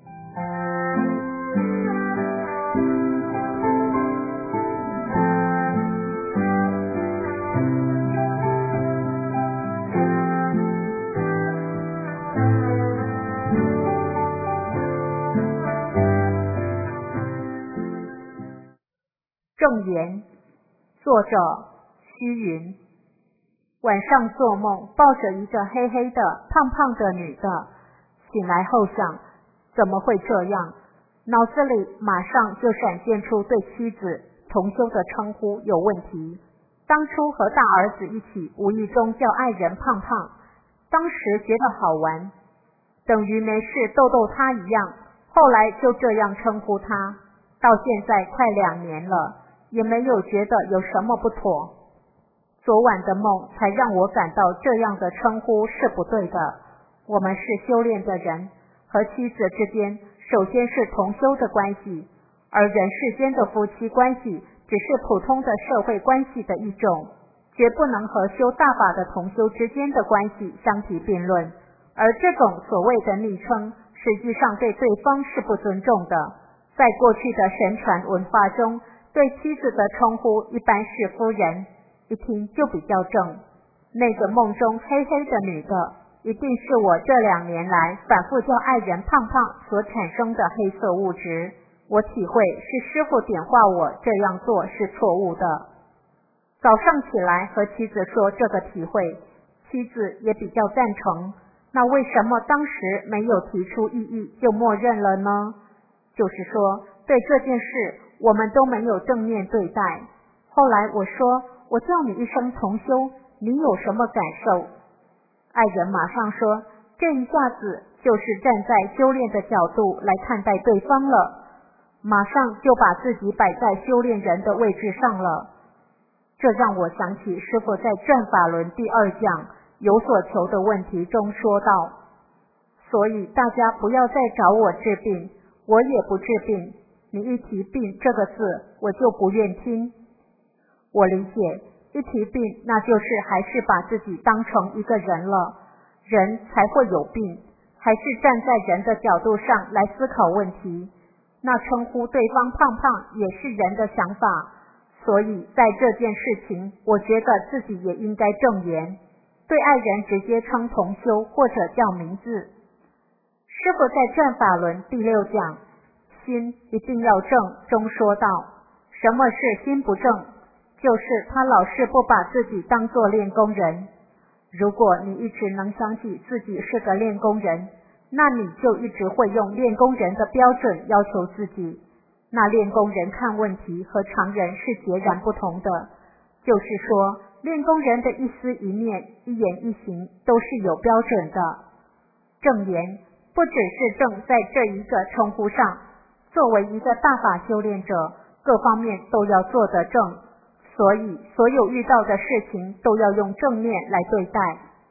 正言，作者虚云。晚上做梦，抱着一个黑黑的、胖胖的女的，醒来后想，怎么会这样？脑子里马上就闪现出对妻子同修的称呼有问题。当初和大儿子一起，无意中叫爱人胖胖，当时觉得好玩，等于没事逗逗他一样，后来就这样称呼他，到现在快2年了，也没有觉得有什么不妥。昨晚的梦才让我感到这样的称呼是不对的。我们是修炼的人，和妻子之间首先是同修的关系，而人世间的夫妻关系只是普通的社会关系的一种，绝不能和修大法的同修之间的关系相提并论。而这种所谓的昵称，实际上对对方是不尊重的。在过去的神传文化中，对妻子的称呼一般是夫人，一听就比较正。那个梦中黑黑的女的，一定是我这2年来反复叫爱人胖胖所产生的黑色物质。我体会是师父点化我这样做是错误的。早上起来和妻子说这个体会，妻子也比较赞成。那为什么当时没有提出异议就默认了呢？就是说，对这件事我们都没有正面对待。后来我说，我叫你一声同修，你有什么感受？爱人马上说，这一下子就是站在修炼的角度来看待对方了，马上就把自己摆在修炼人的位置上了。这让我想起师父在转法轮第2讲有所求的问题中说道，所以大家不要再找我治病，我也不治病，你一提病这个字我就不愿听。我理解，一提病那就是还是把自己当成一个人了，人才会有病，还是站在人的角度上来思考问题。那称呼对方胖胖也是人的想法，所以在这件事情，我觉得自己也应该正言，对爱人直接称同修或者叫名字。师父在转法轮第6讲心一定要正中说道，什么是心不正？就是他老是不把自己当作练功人。如果你一直能想起自己是个练功人，那你就一直会用练功人的标准要求自己。那练功人看问题和常人是截然不同的，就是说，练功人的一丝一念、一言一行都是有标准的。正言不只是正在这一个称呼上，作为一个大法修炼者，各方面都要做得正，所以所有遇到的事情都要用正面来对待。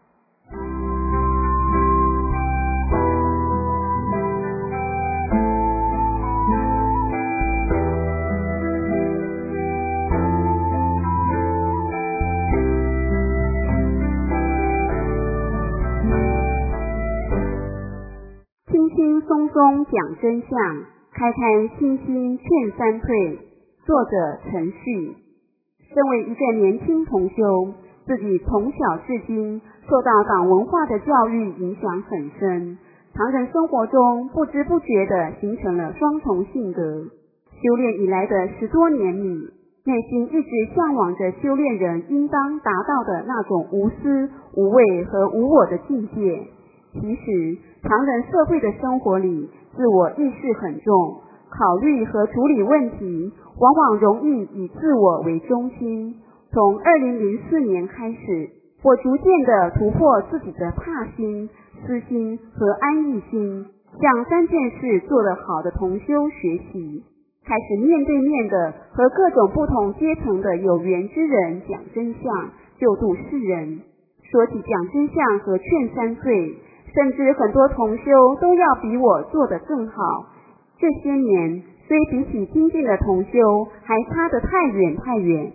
轻轻松松讲真相，开开心心劝三退。作者陈旭。身为一个年轻同修，自己从小至今受到党文化的教育影响很深，常人生活中不知不觉地形成了双重性格。修炼以来的10多年里，内心一直向往着修炼人应当达到的那种无私、无畏和无我的境界。其实常人社会的生活里，自我意识很重，考虑和处理问题往往容易以自我为中心。从2004年开始，我逐渐地突破自己的怕心、私心和安逸心，向3件事做得好的同修学习，开始面对面的和各种不同阶层的有缘之人讲真相，救度世人。说起讲真相和劝三退，甚至很多同修都要比我做得更好。这些年虽比起精进的同修还差得太远太远，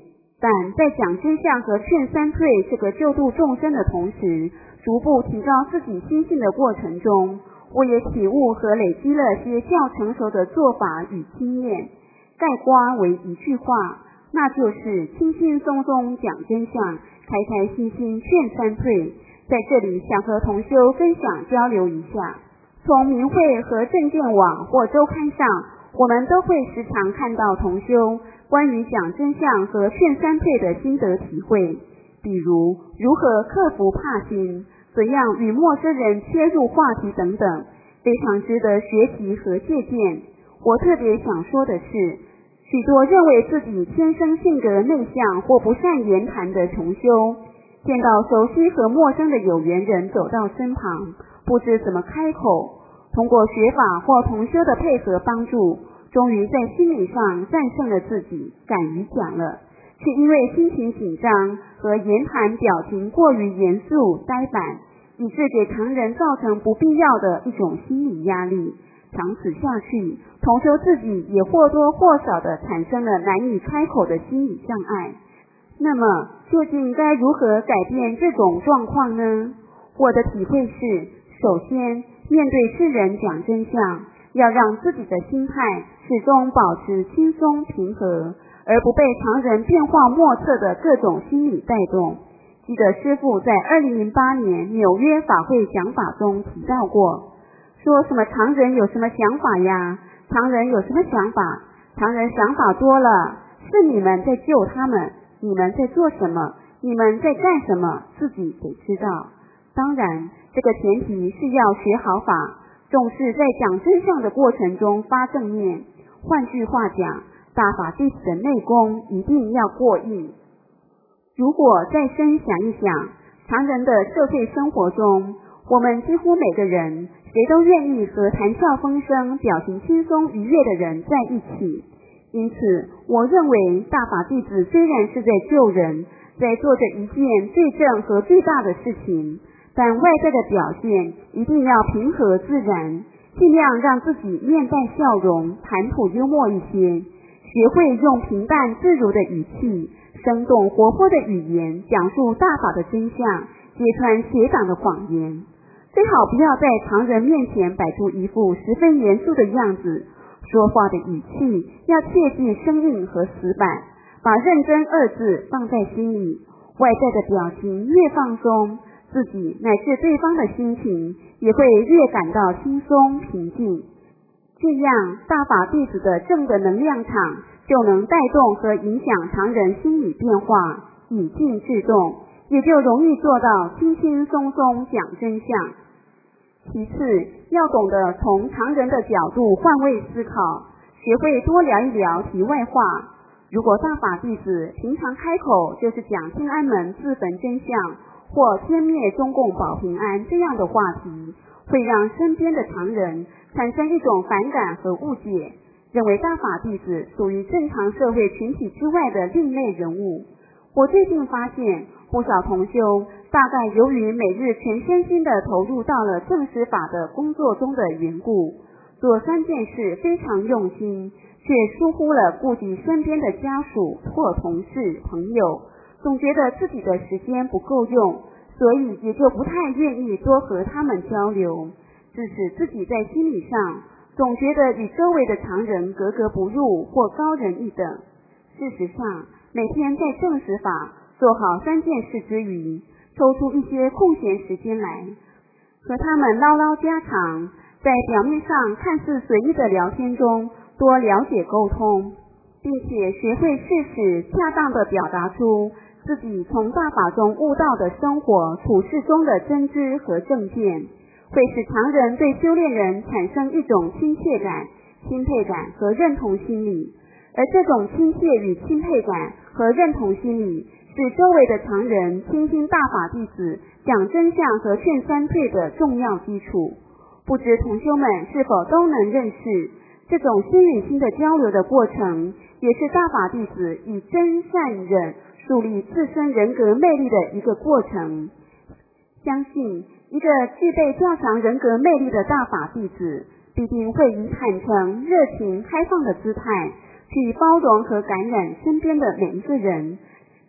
但在讲真相和劝三退这个救度众生的同时，逐步提高自己心性的过程中，我也体悟和累积了些较成熟的做法与经验，概括为一句话，那就是轻轻松松讲真相，开开心心劝三退。在这里想和同修分享交流一下。从明慧和正见网或周刊上，我们都会时常看到同修关于讲真相和劝三退的心得体会，比如如何克服怕心，怎样与陌生人切入话题等等，非常值得学习和借鉴。我特别想说的是，许多认为自己天生性格内向或不善言谈的同修，见到熟悉和陌生的有缘人走到身旁，不知怎么开口，通过学法或同修的配合帮助，终于在心理上战胜了自己，敢于讲了，却因为心情紧张和言谈表情过于严肃呆板，以致给常人造成不必要的一种心理压力。长此下去，同修自己也或多或少地产生了难以开口的心理障碍。那么究竟该如何改变这种状况呢？我的体会是，首先面对世人讲真相，要让自己的心态始终保持轻松平和，而不被常人变化莫测的各种心理带动。记得师父在2008年纽约法会讲法中提到过，说什么常人有什么想法呀？常人有什么想法？常人想法多了，是你们在救他们，你们在做什么？你们在干什么？自己得知道。当然，这个前提是要学好法，重视在讲真相的过程中发正念。换句话讲，大法弟子的内功一定要过硬。如果再深想一想，常人的社会生活中，我们几乎每个人谁都愿意和谈笑风生、表情轻松愉悦的人在一起。因此，我认为大法弟子虽然是在救人，在做着一件最正和最大的事情，但外在的表现一定要平和自然，尽量让自己面带笑容，谈吐幽默一些，学会用平淡自如的语气，生动活泼的语言讲述大法的真相，揭穿邪党的谎言。最好不要在常人面前摆出一副十分严肃的样子，说话的语气要切忌生硬和死板，把认真二字放在心里，外在的表情越放松，自己乃至对方的心情也会越感到轻松平静。这样大法弟子的正的能量场就能带动和影响常人心理变化，以静制动，也就容易做到轻轻松松讲真相。其次，要懂得从常人的角度换位思考，学会多聊一聊题外话。如果大法弟子平常开口就是讲天安门自焚真相或天灭中共保平安这样的话题，会让身边的常人产生一种反感和误解，认为大法弟子属于正常社会群体之外的另类人物。我最近发现，不少同修大概由于每日全身心地投入到了正实法的工作中的缘故，做3件事非常用心，却疏忽了顾及身边的家属或同事朋友，总觉得自己的时间不够用，所以也就不太愿意多和他们交流，致使自己在心理上总觉得与周围的常人格格不入或高人一等。事实上，每天在正实法做好3件事之余，抽出一些空闲时间来和他们唠唠家常，在表面上看似随意的聊天中多了解沟通，并且学会适时恰当地表达出自己从大法中悟到的生活处事中的真知和正见，会使常人对修炼人产生一种亲切感、钦佩感和认同心理。而这种亲切与钦佩感和认同心理，是周围的常人倾听大法弟子讲真相和劝三退的重要基础。不知同修们是否都能认识，这种心与心的交流的过程，也是大法弟子以真善忍树立自身人格魅力的一个过程。相信一个具备较强人格魅力的大法弟子，必定会以坦诚、热情、开放的姿态去包容和感染身边的每一个人，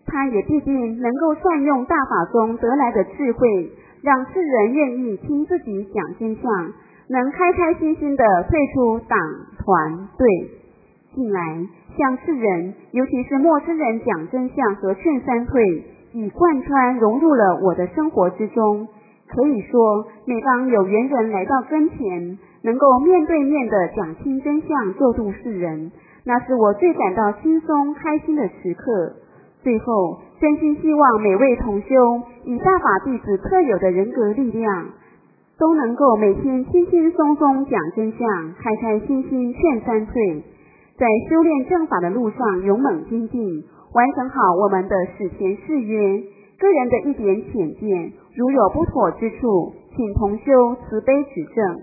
他也必定能够善用大法中得来的智慧，让世人愿意听自己讲真相，能开开心心地退出党团队，近来向世人，尤其是陌生人讲真相和劝三退，已贯穿融入了我的生活之中。可以说，每当有缘人来到跟前，能够面对面地讲清真相，救度世人，那是我最感到轻松开心的时刻。最后，真心希望每位同修以大法弟子特有的人格力量，都能够每天轻轻松松讲真相，开开心心劝三退，在修炼正法的路上勇猛精进，完成好我们的史前誓约。个人的一点浅见，如有不妥之处，请同修慈悲指正。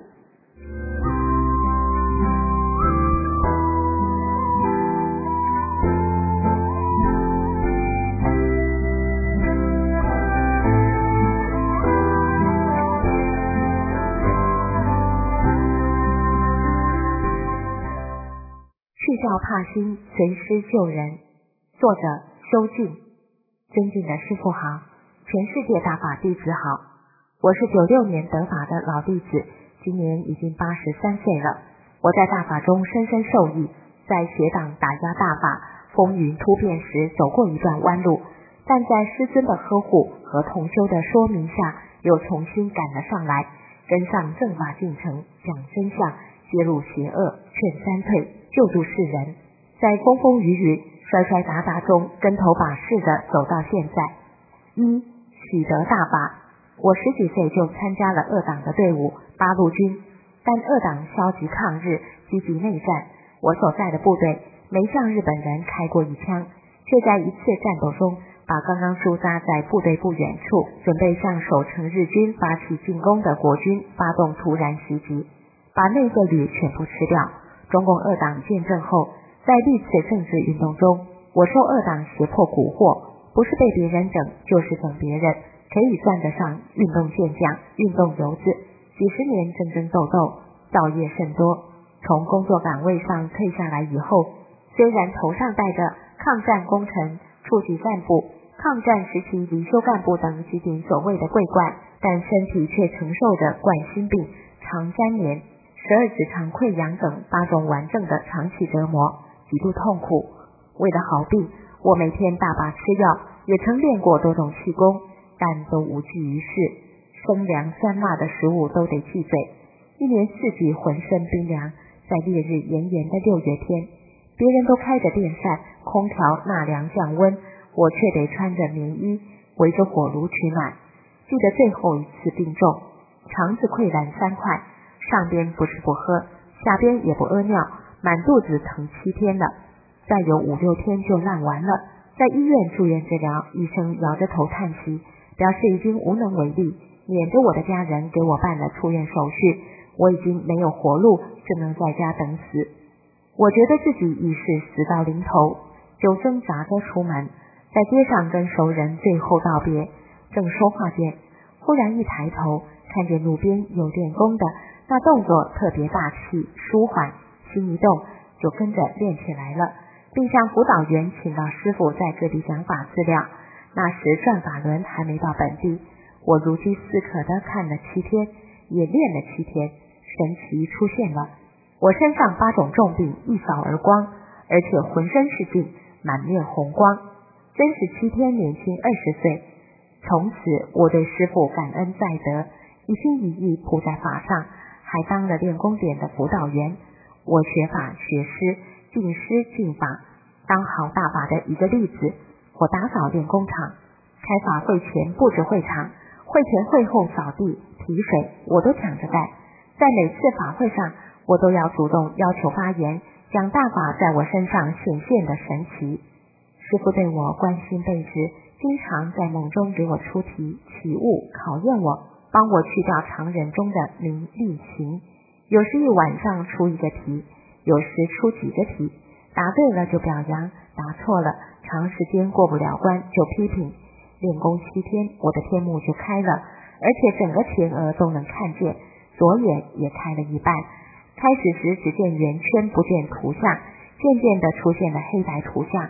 去掉怕心，随师救人。作者修静。尊敬的师父好，全世界大法弟子好。我是96年得法的老弟子，今年已经83岁了。我在大法中深深受益，在学党打压大法风云突变时走过一段弯路，但在师尊的呵护和同修的说明下，又重新赶了上来，跟上正法进程，讲真相，揭露邪恶，劝三退，救助世人。在风风雨雨摔摔打打中跟头把式的走到现在。取得大法。我10几岁就参加了二党的队伍八路军，但二党消极抗日，积极内战，我所在的部队没向日本人开过一枪，却在一次战斗中把刚刚驻扎在部队不远处准备向守城日军发起进攻的国军发动突然袭击，把内个旅全部吃掉。中共二党见证后，在历次政治运动中，我受二党胁迫蛊惑，不是被别人整，就是整别人，可以算得上运动健将、运动游子，几十年争争斗斗，造业甚多。从工作岗位上退下来以后，虽然头上戴着抗战功臣、处级干部、抗战时期离休干部等几顶所谓的桂冠，但身体却承受着冠心病、肠粘连、12指肠溃疡等8种顽症的长期折磨，极度痛苦。为了好病，我每天大把吃药，也曾练过多种气功，但都无济于事。生凉酸辣的食物都得忌嘴，一年四季浑身冰凉。在烈日炎炎的6月天，别人都开着电扇、空调纳凉降温，我却得穿着棉衣，围着火炉取暖。记得最后一次病重，肠子溃烂3块，上边不吃不喝，下边也不屙尿，满肚子疼7天了，再有5、6天就烂完了。在医院住院治疗，医生摇着头叹息，表示已经无能为力，撵着我的家人给我办了出院手续。我已经没有活路，只能在家等死。我觉得自己已是死到临头，就挣扎着出门，在街上跟熟人最后道别。正说话间，忽然一抬头，看见路边有练功的，那动作特别大气舒缓，心一动就跟着练起来了，并向辅导员请到师傅在这里讲法资料。那时转法轮还没到本地，我如饥似渴地看了7天，也练了7天，神奇出现了。我身上8种重病一扫而光，而且浑身是劲，满面红光，真是7天年轻20岁。从此我对师父感恩在德，一心一意扑在法上，还当了练功点的辅导员。我学法学师，敬师敬法，当好大法的一个例子。我打扫练功场，开法会前布置会场，会前会后扫地提水我都抢着干。在每次法会上，我都要主动要求发言，讲大法在我身上显现的神奇。师父对我关心备至，经常在梦中给我出题起悟，考验我，帮我去掉常人中的名利情。有时一晚上出一个题，有时出几个题，答对了就表扬，答错了长时间过不了关就批评。练功7天，我的天目就开了，而且整个前额都能看见，左眼也开了一半。开始时只见圆圈不见图像，渐渐地出现了黑白图像，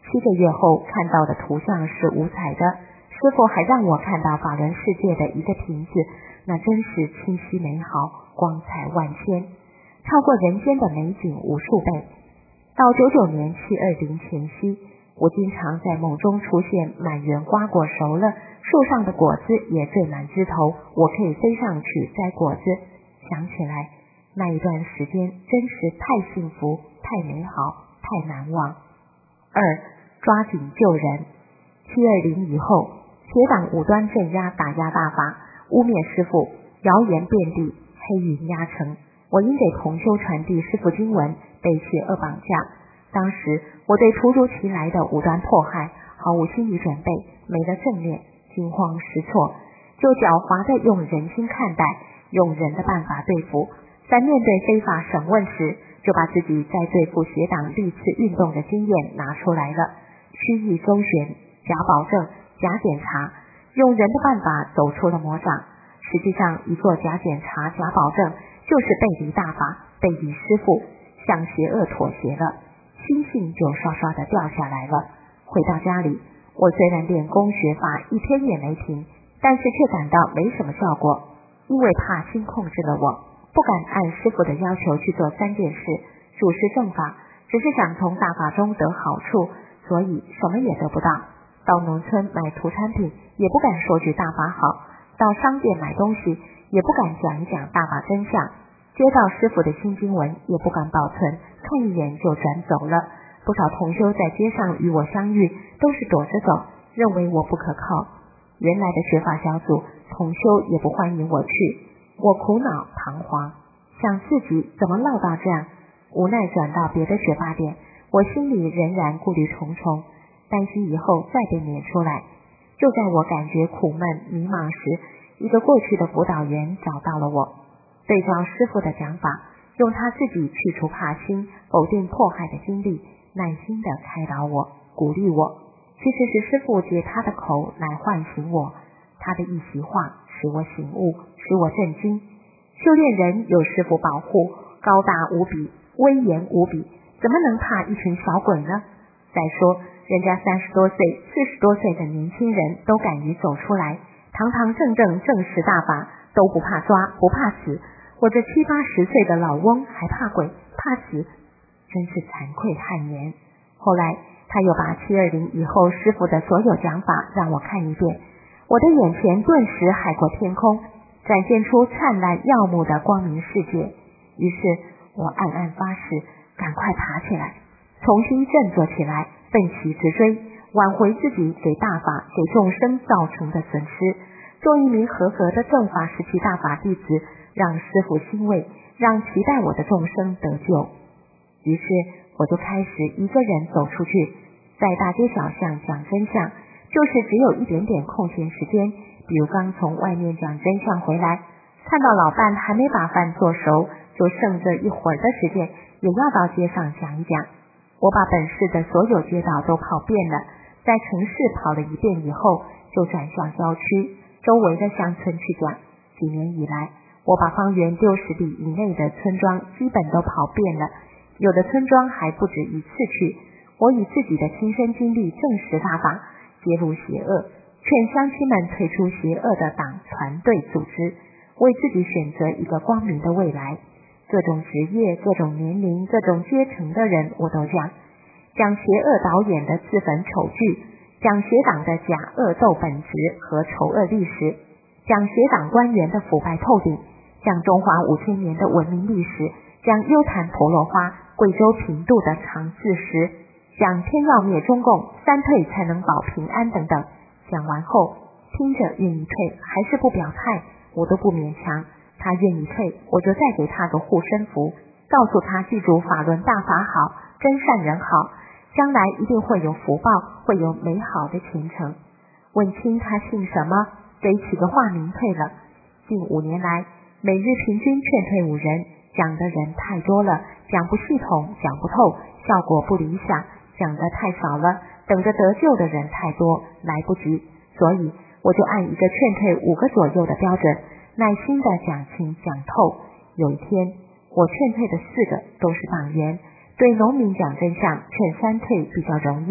7个月后看到的图像是五彩的，师父还让我看到法轮世界的一个亭子，那真是清晰美好，光彩万千，超过人间的美景无数倍。到99年720前夕，我经常在梦中出现满园瓜果熟了，树上的果子也缀满枝头，我可以飞上去摘果子。想起来那一段时间真是太幸福，太美好，太难忘。2. 抓紧救人。720以后，邪党武端镇压打压大法，污蔑师父，谣言遍地，黑云压城。我因给同修传递师父经文，被邪恶绑架。当时我对突如其来的武端迫害毫无心理准备，没了正念，惊慌失措，就狡猾地用人心看待，用人的办法对付。在面对非法审问时，就把自己在对付邪党历次运动的经验拿出来了，曲意周旋，假保证，假检查，用人的办法走出了魔掌。实际上一做假检查、假保证，就是背离大法，背离师父，向邪恶妥协了，心性就刷刷地掉下来了。回到家里，我虽然练功学法一天也没停，但是却感到没什么效果，因为怕心控制了我，不敢按师父的要求去做3件事，主持正法，只是想从大法中得好处，所以什么也得不到。到农村买土产品也不敢说句大法好，到商店买东西也不敢讲一讲大法真相，接到师父的新经文也不敢保存，看一眼就转走了。不少同修在街上与我相遇，都是躲着走，认为我不可靠。原来的学法小组同修也不欢迎我去，我苦恼彷徨，想自己怎么落到这样，无奈转到别的学法店，我心里仍然顾虑重重，担心以后再被撵出来。就在我感觉苦闷迷茫时，一个过去的辅导员找到了我，对照师父的讲法，用他自己去除怕心、否定迫害的经历，耐心地开导我，鼓励我。其实是师父借他的口来唤醒我，他的一席话使我醒悟，使我震惊。修炼人有师父保护，高大无比，威严无比，怎么能怕一群小鬼呢？再说人家30多岁、40多岁的年轻人都敢于走出来，堂堂正正正视大法，都不怕抓，不怕死。我这70、80岁的老翁还怕鬼怕死，真是惭愧汗颜。后来他又把720以后师父的所有讲法让我看一遍，我的眼前顿时海阔天空，展现出灿烂耀目的光明世界。于是我暗暗发誓，赶快爬起来，重新振作起来，奋起直追，挽回自己给大法、给众生造成的损失，做一名合格的正法时期大法弟子，让师父欣慰，让期待我的众生得救。于是我就开始一个人走出去，在大街小巷讲真相，就是只有一点点空闲时间，比如刚从外面讲真相回来，看到老伴还没把饭做熟，就剩着一会儿的时间，也要到街上讲一讲。我把本市的所有街道都跑遍了，在城市跑了一遍以后，就转向郊区周围的乡村去讲。几年以来，我把方圆60里以内的村庄基本都跑遍了，有的村庄还不止一次去。我以自己的亲身经历证实大法，揭露邪恶，劝乡亲们退出邪恶的党团队组织，为自己选择一个光明的未来。各种职业、各种年龄、各种阶层的人我都讲邪恶导演的自焚丑剧，讲邪党的假恶斗本质和丑恶历史，讲邪党官员的腐败透顶，讲中华5000年的文明历史，讲优谈婆罗花、贵州平度的长治时，讲天要灭中共，3退才能保平安等等。讲完后听着愿意退还是不表态，我都不勉强，他愿意退我就再给他个护身符，告诉他记住法轮大法好，真善人好，将来一定会有福报，会有美好的前程。问清他姓什么，给起个化名退了。近5年来，每日平均劝退5人，讲的人太多了，讲不系统，讲不透，效果不理想，讲的太少了，等着得救的人太多，来不及，所以我就按一个劝退5个左右的标准，耐心的讲清讲透。有一天，我劝退的4个都是党员，对农民讲真相，劝3退比较容易，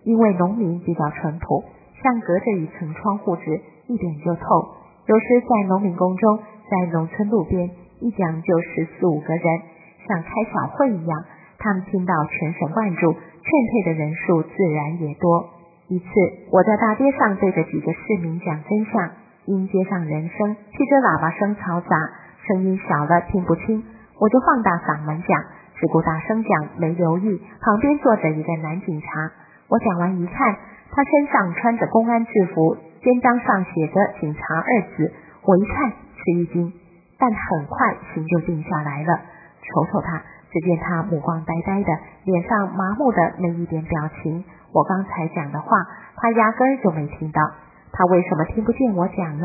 因为农民比较淳朴，像隔着一层窗户纸，一点就透。有时在农民工中，在农村路边，一讲就是4、5个人，像开小会一样。他们听到全神贯注，劝退的人数自然也多。一次，我在大街上对着几个市民讲真相，因街上人声、汽车喇叭声嘈杂，声音小了听不清，我就放大嗓门讲，只顾大声讲，没留意旁边坐着一个男警察。我讲完一看，他身上穿着公安制服，肩章上写着警察2字，我一看吃一惊，但很快心就定下来了。瞅瞅他，只见他目光呆呆的，脸上麻木的没一点表情。我刚才讲的话，他压根儿就没听到。他为什么听不见我讲呢？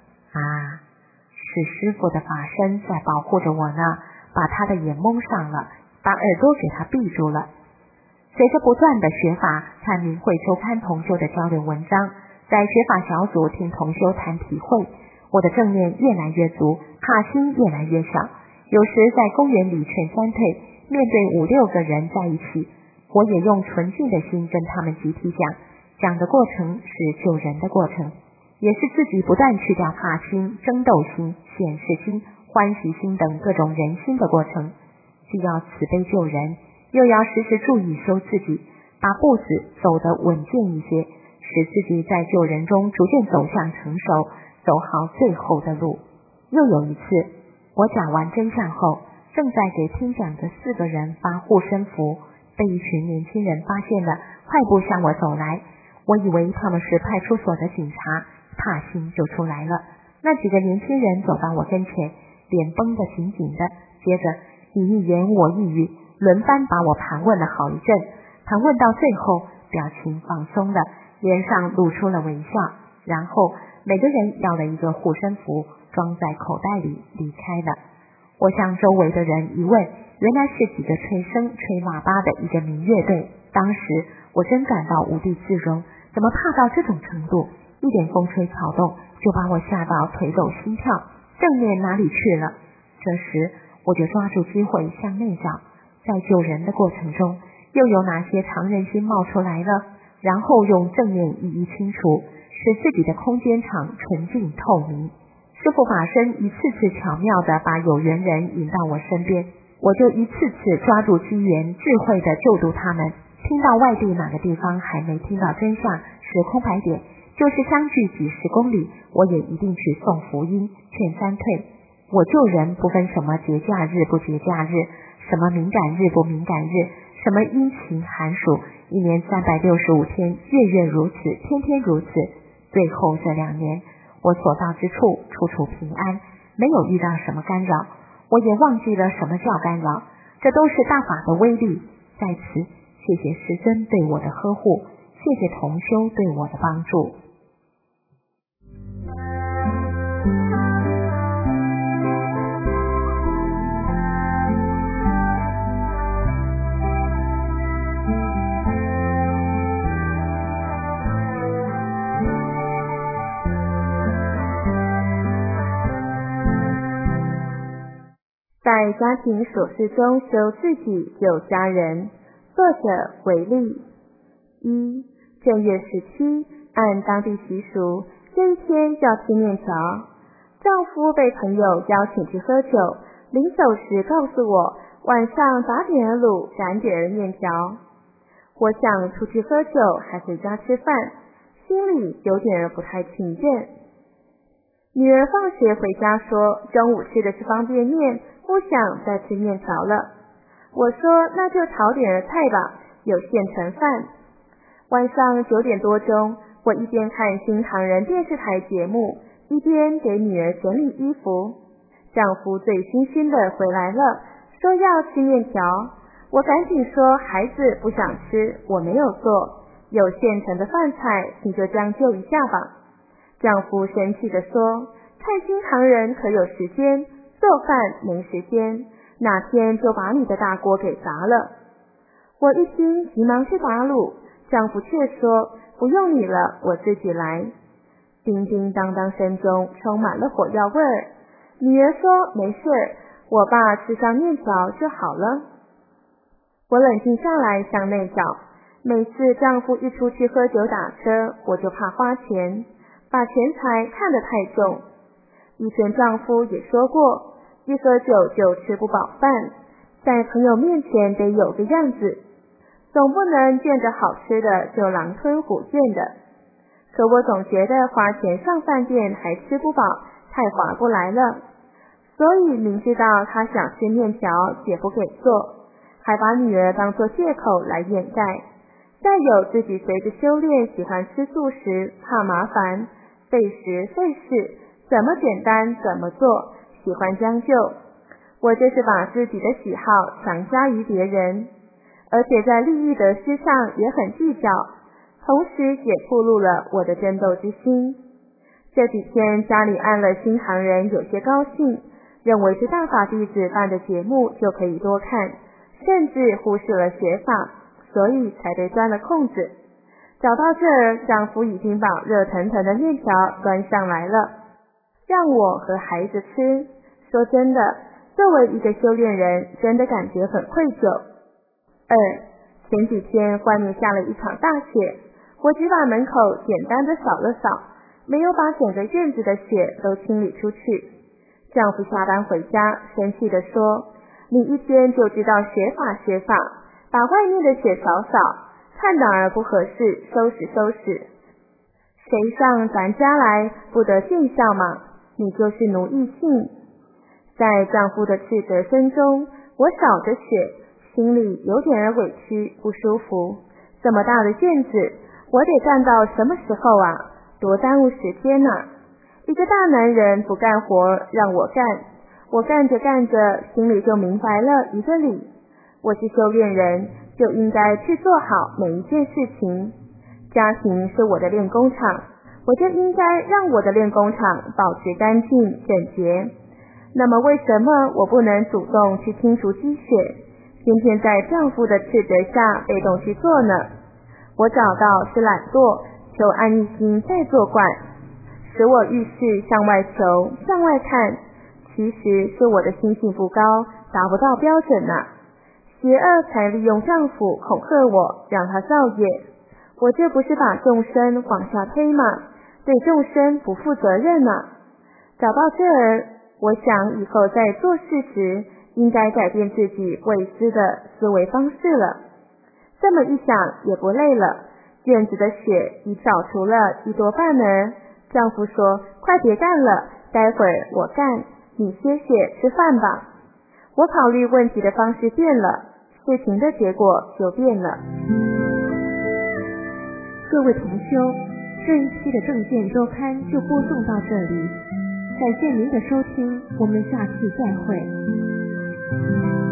是师傅的法身在保护着我呢，把他的眼蒙上了，把耳朵给他闭住了。随着不断的学法，看明慧周刊同修的交流文章，在学法小组听同修谈体会，我的正念越来越足，怕心越来越小。有时在公园里劝三退，面对5、6个人在一起，我也用纯净的心跟他们集体讲的过程是救人的过程，也是自己不断去掉怕心、争斗心、显示心、欢喜心等各种人心的过程，既要慈悲救人，又要时时注意修自己，把步子走得稳健一些，使自己在救人中逐渐走向成熟，走好最后的路。又有一次，我讲完真相后，正在给听讲的4个人发护身符，被一群年轻人发现了，快步向我走来。我以为他们是派出所的警察，怕心就出来了。那几个年轻人走到我跟前，脸绷得紧紧的，接着你一言我一语，轮番把我盘问了好一阵。盘问到最后，表情放松了，脸上露出了微笑，然后每个人要了一个护身符，装在口袋里离开了。我向周围的人一问，原来是几个吹笙吹喇叭的一个民乐队。当时我真感到无地自容，怎么怕到这种程度？一点风吹草动就把我吓到腿抖心跳，正念哪里去了？这时我就抓住机会向内找，在救人的过程中又有哪些常人心冒出来了？然后用正念一一清除，使自己的空间场纯净透明。师父法身一次次巧妙地把有缘人引到我身边，我就一次次抓住机缘，智慧地救度他们。听到外地哪个地方还没听到真相是空白点，就是相距几10公里，我也一定去送福音，劝三退。我救人不分什么节假日不节假日，什么敏感日不敏感日，什么阴晴寒暑，1年365天，月月如此，天天如此。最后这2年，我所到之处处处平安，没有遇到什么干扰，我也忘记了什么叫干扰，这都是大法的威力。在此谢谢师尊对我的呵护，谢谢同修对我的帮助。 在家庭琐事中修自己救家人。作者回力。1. 正月17，按当地习俗，这一天要吃面条。丈夫被朋友邀请去喝酒，临走时告诉我，晚上打点儿卤，擀点儿面条。我想出去喝酒还回家吃饭，心里有点不太情愿。女儿放学回家说，中午吃的是方便面，不想再吃面条了。我说那就炒点儿菜吧，有现成饭。晚上9点多钟，我一边看新唐人电视台节目，一边给女儿整理衣服。丈夫醉醺醺的回来了，说要吃面条。我赶紧说孩子不想吃，我没有做，有现成的饭菜，你就将就一下吧。丈夫生气地说，看新唐人可有时间，做饭没时间，哪天就把你的大锅给砸了。我一心急忙去打卤，丈夫却说不用你了，我自己来。叮叮当当声中充满了火药味儿。女儿说没事，我爸吃上面条就好了。我冷静下来向内找， 每次丈夫一出去喝酒打车，我就怕花钱，把钱财看得太重。以前丈夫也说过，一喝酒就吃不饱饭，在朋友面前得有个样子，总不能见着好吃的就狼吞虎咽的。可我总觉得花钱上饭店还吃不饱，太划不来了。所以明知道他想吃面条也不给做，还把女儿当作借口来掩盖。再有自己随着修炼喜欢吃素食，怕麻烦，费时费事，怎么简单怎么做，喜欢将就。我就是把自己的喜好强加于别人，而且在利益得失上也很计较，同时也暴露了我的争斗之心。这几天家里安了新行人，有些高兴，认为是大法弟子办的节目就可以多看，甚至忽视了学法，所以才被钻了空子。找到这儿，丈夫已经把热腾腾的面条端上来了，让我和孩子吃。说真的，作为一个修炼人，真的感觉很愧疚。前几天外面下了一场大雪，我只把门口简单的扫了扫，没有把整个院子的雪都清理出去。丈夫下班回家，生气地说：“你一天就知道学法，把外面的雪扫扫，看哪儿不合适收拾。谁上咱家来不得见笑嘛？你就是奴役性。”在丈夫的斥责声中，我扫着雪，心里有点委屈不舒服。这么大的院子，我得干到什么时候啊？多耽误时间啊！一个大男人不干活让我干，我干着干着心里就明白了一个理，我是修炼人，就应该去做好每一件事情。家庭是我的练功场，我就应该让我的练功场保持干净整洁。那么为什么我不能主动去清除积雪，偏偏在丈夫的斥责下被动去做呢？我找到是懒惰，求安逸心在作怪，使我遇事向外求向外看，其实是我的心性不高，达不到标准啊。邪恶才利用丈夫恐吓我，让他造业，我这不是把众生往下推吗？对众生不负责任啊。找到这儿，我想以后在做事时应该改变自己未知的思维方式了。这么一想也不累了，院子的雪已扫除了一多半呢。丈夫说：“快别干了，待会儿我干，你歇歇吃饭吧。”我考虑问题的方式变了，事情的结果就变了。 各位同修，这一期的正见周刊就播送到这里，感谢您的收听，我们下期再会。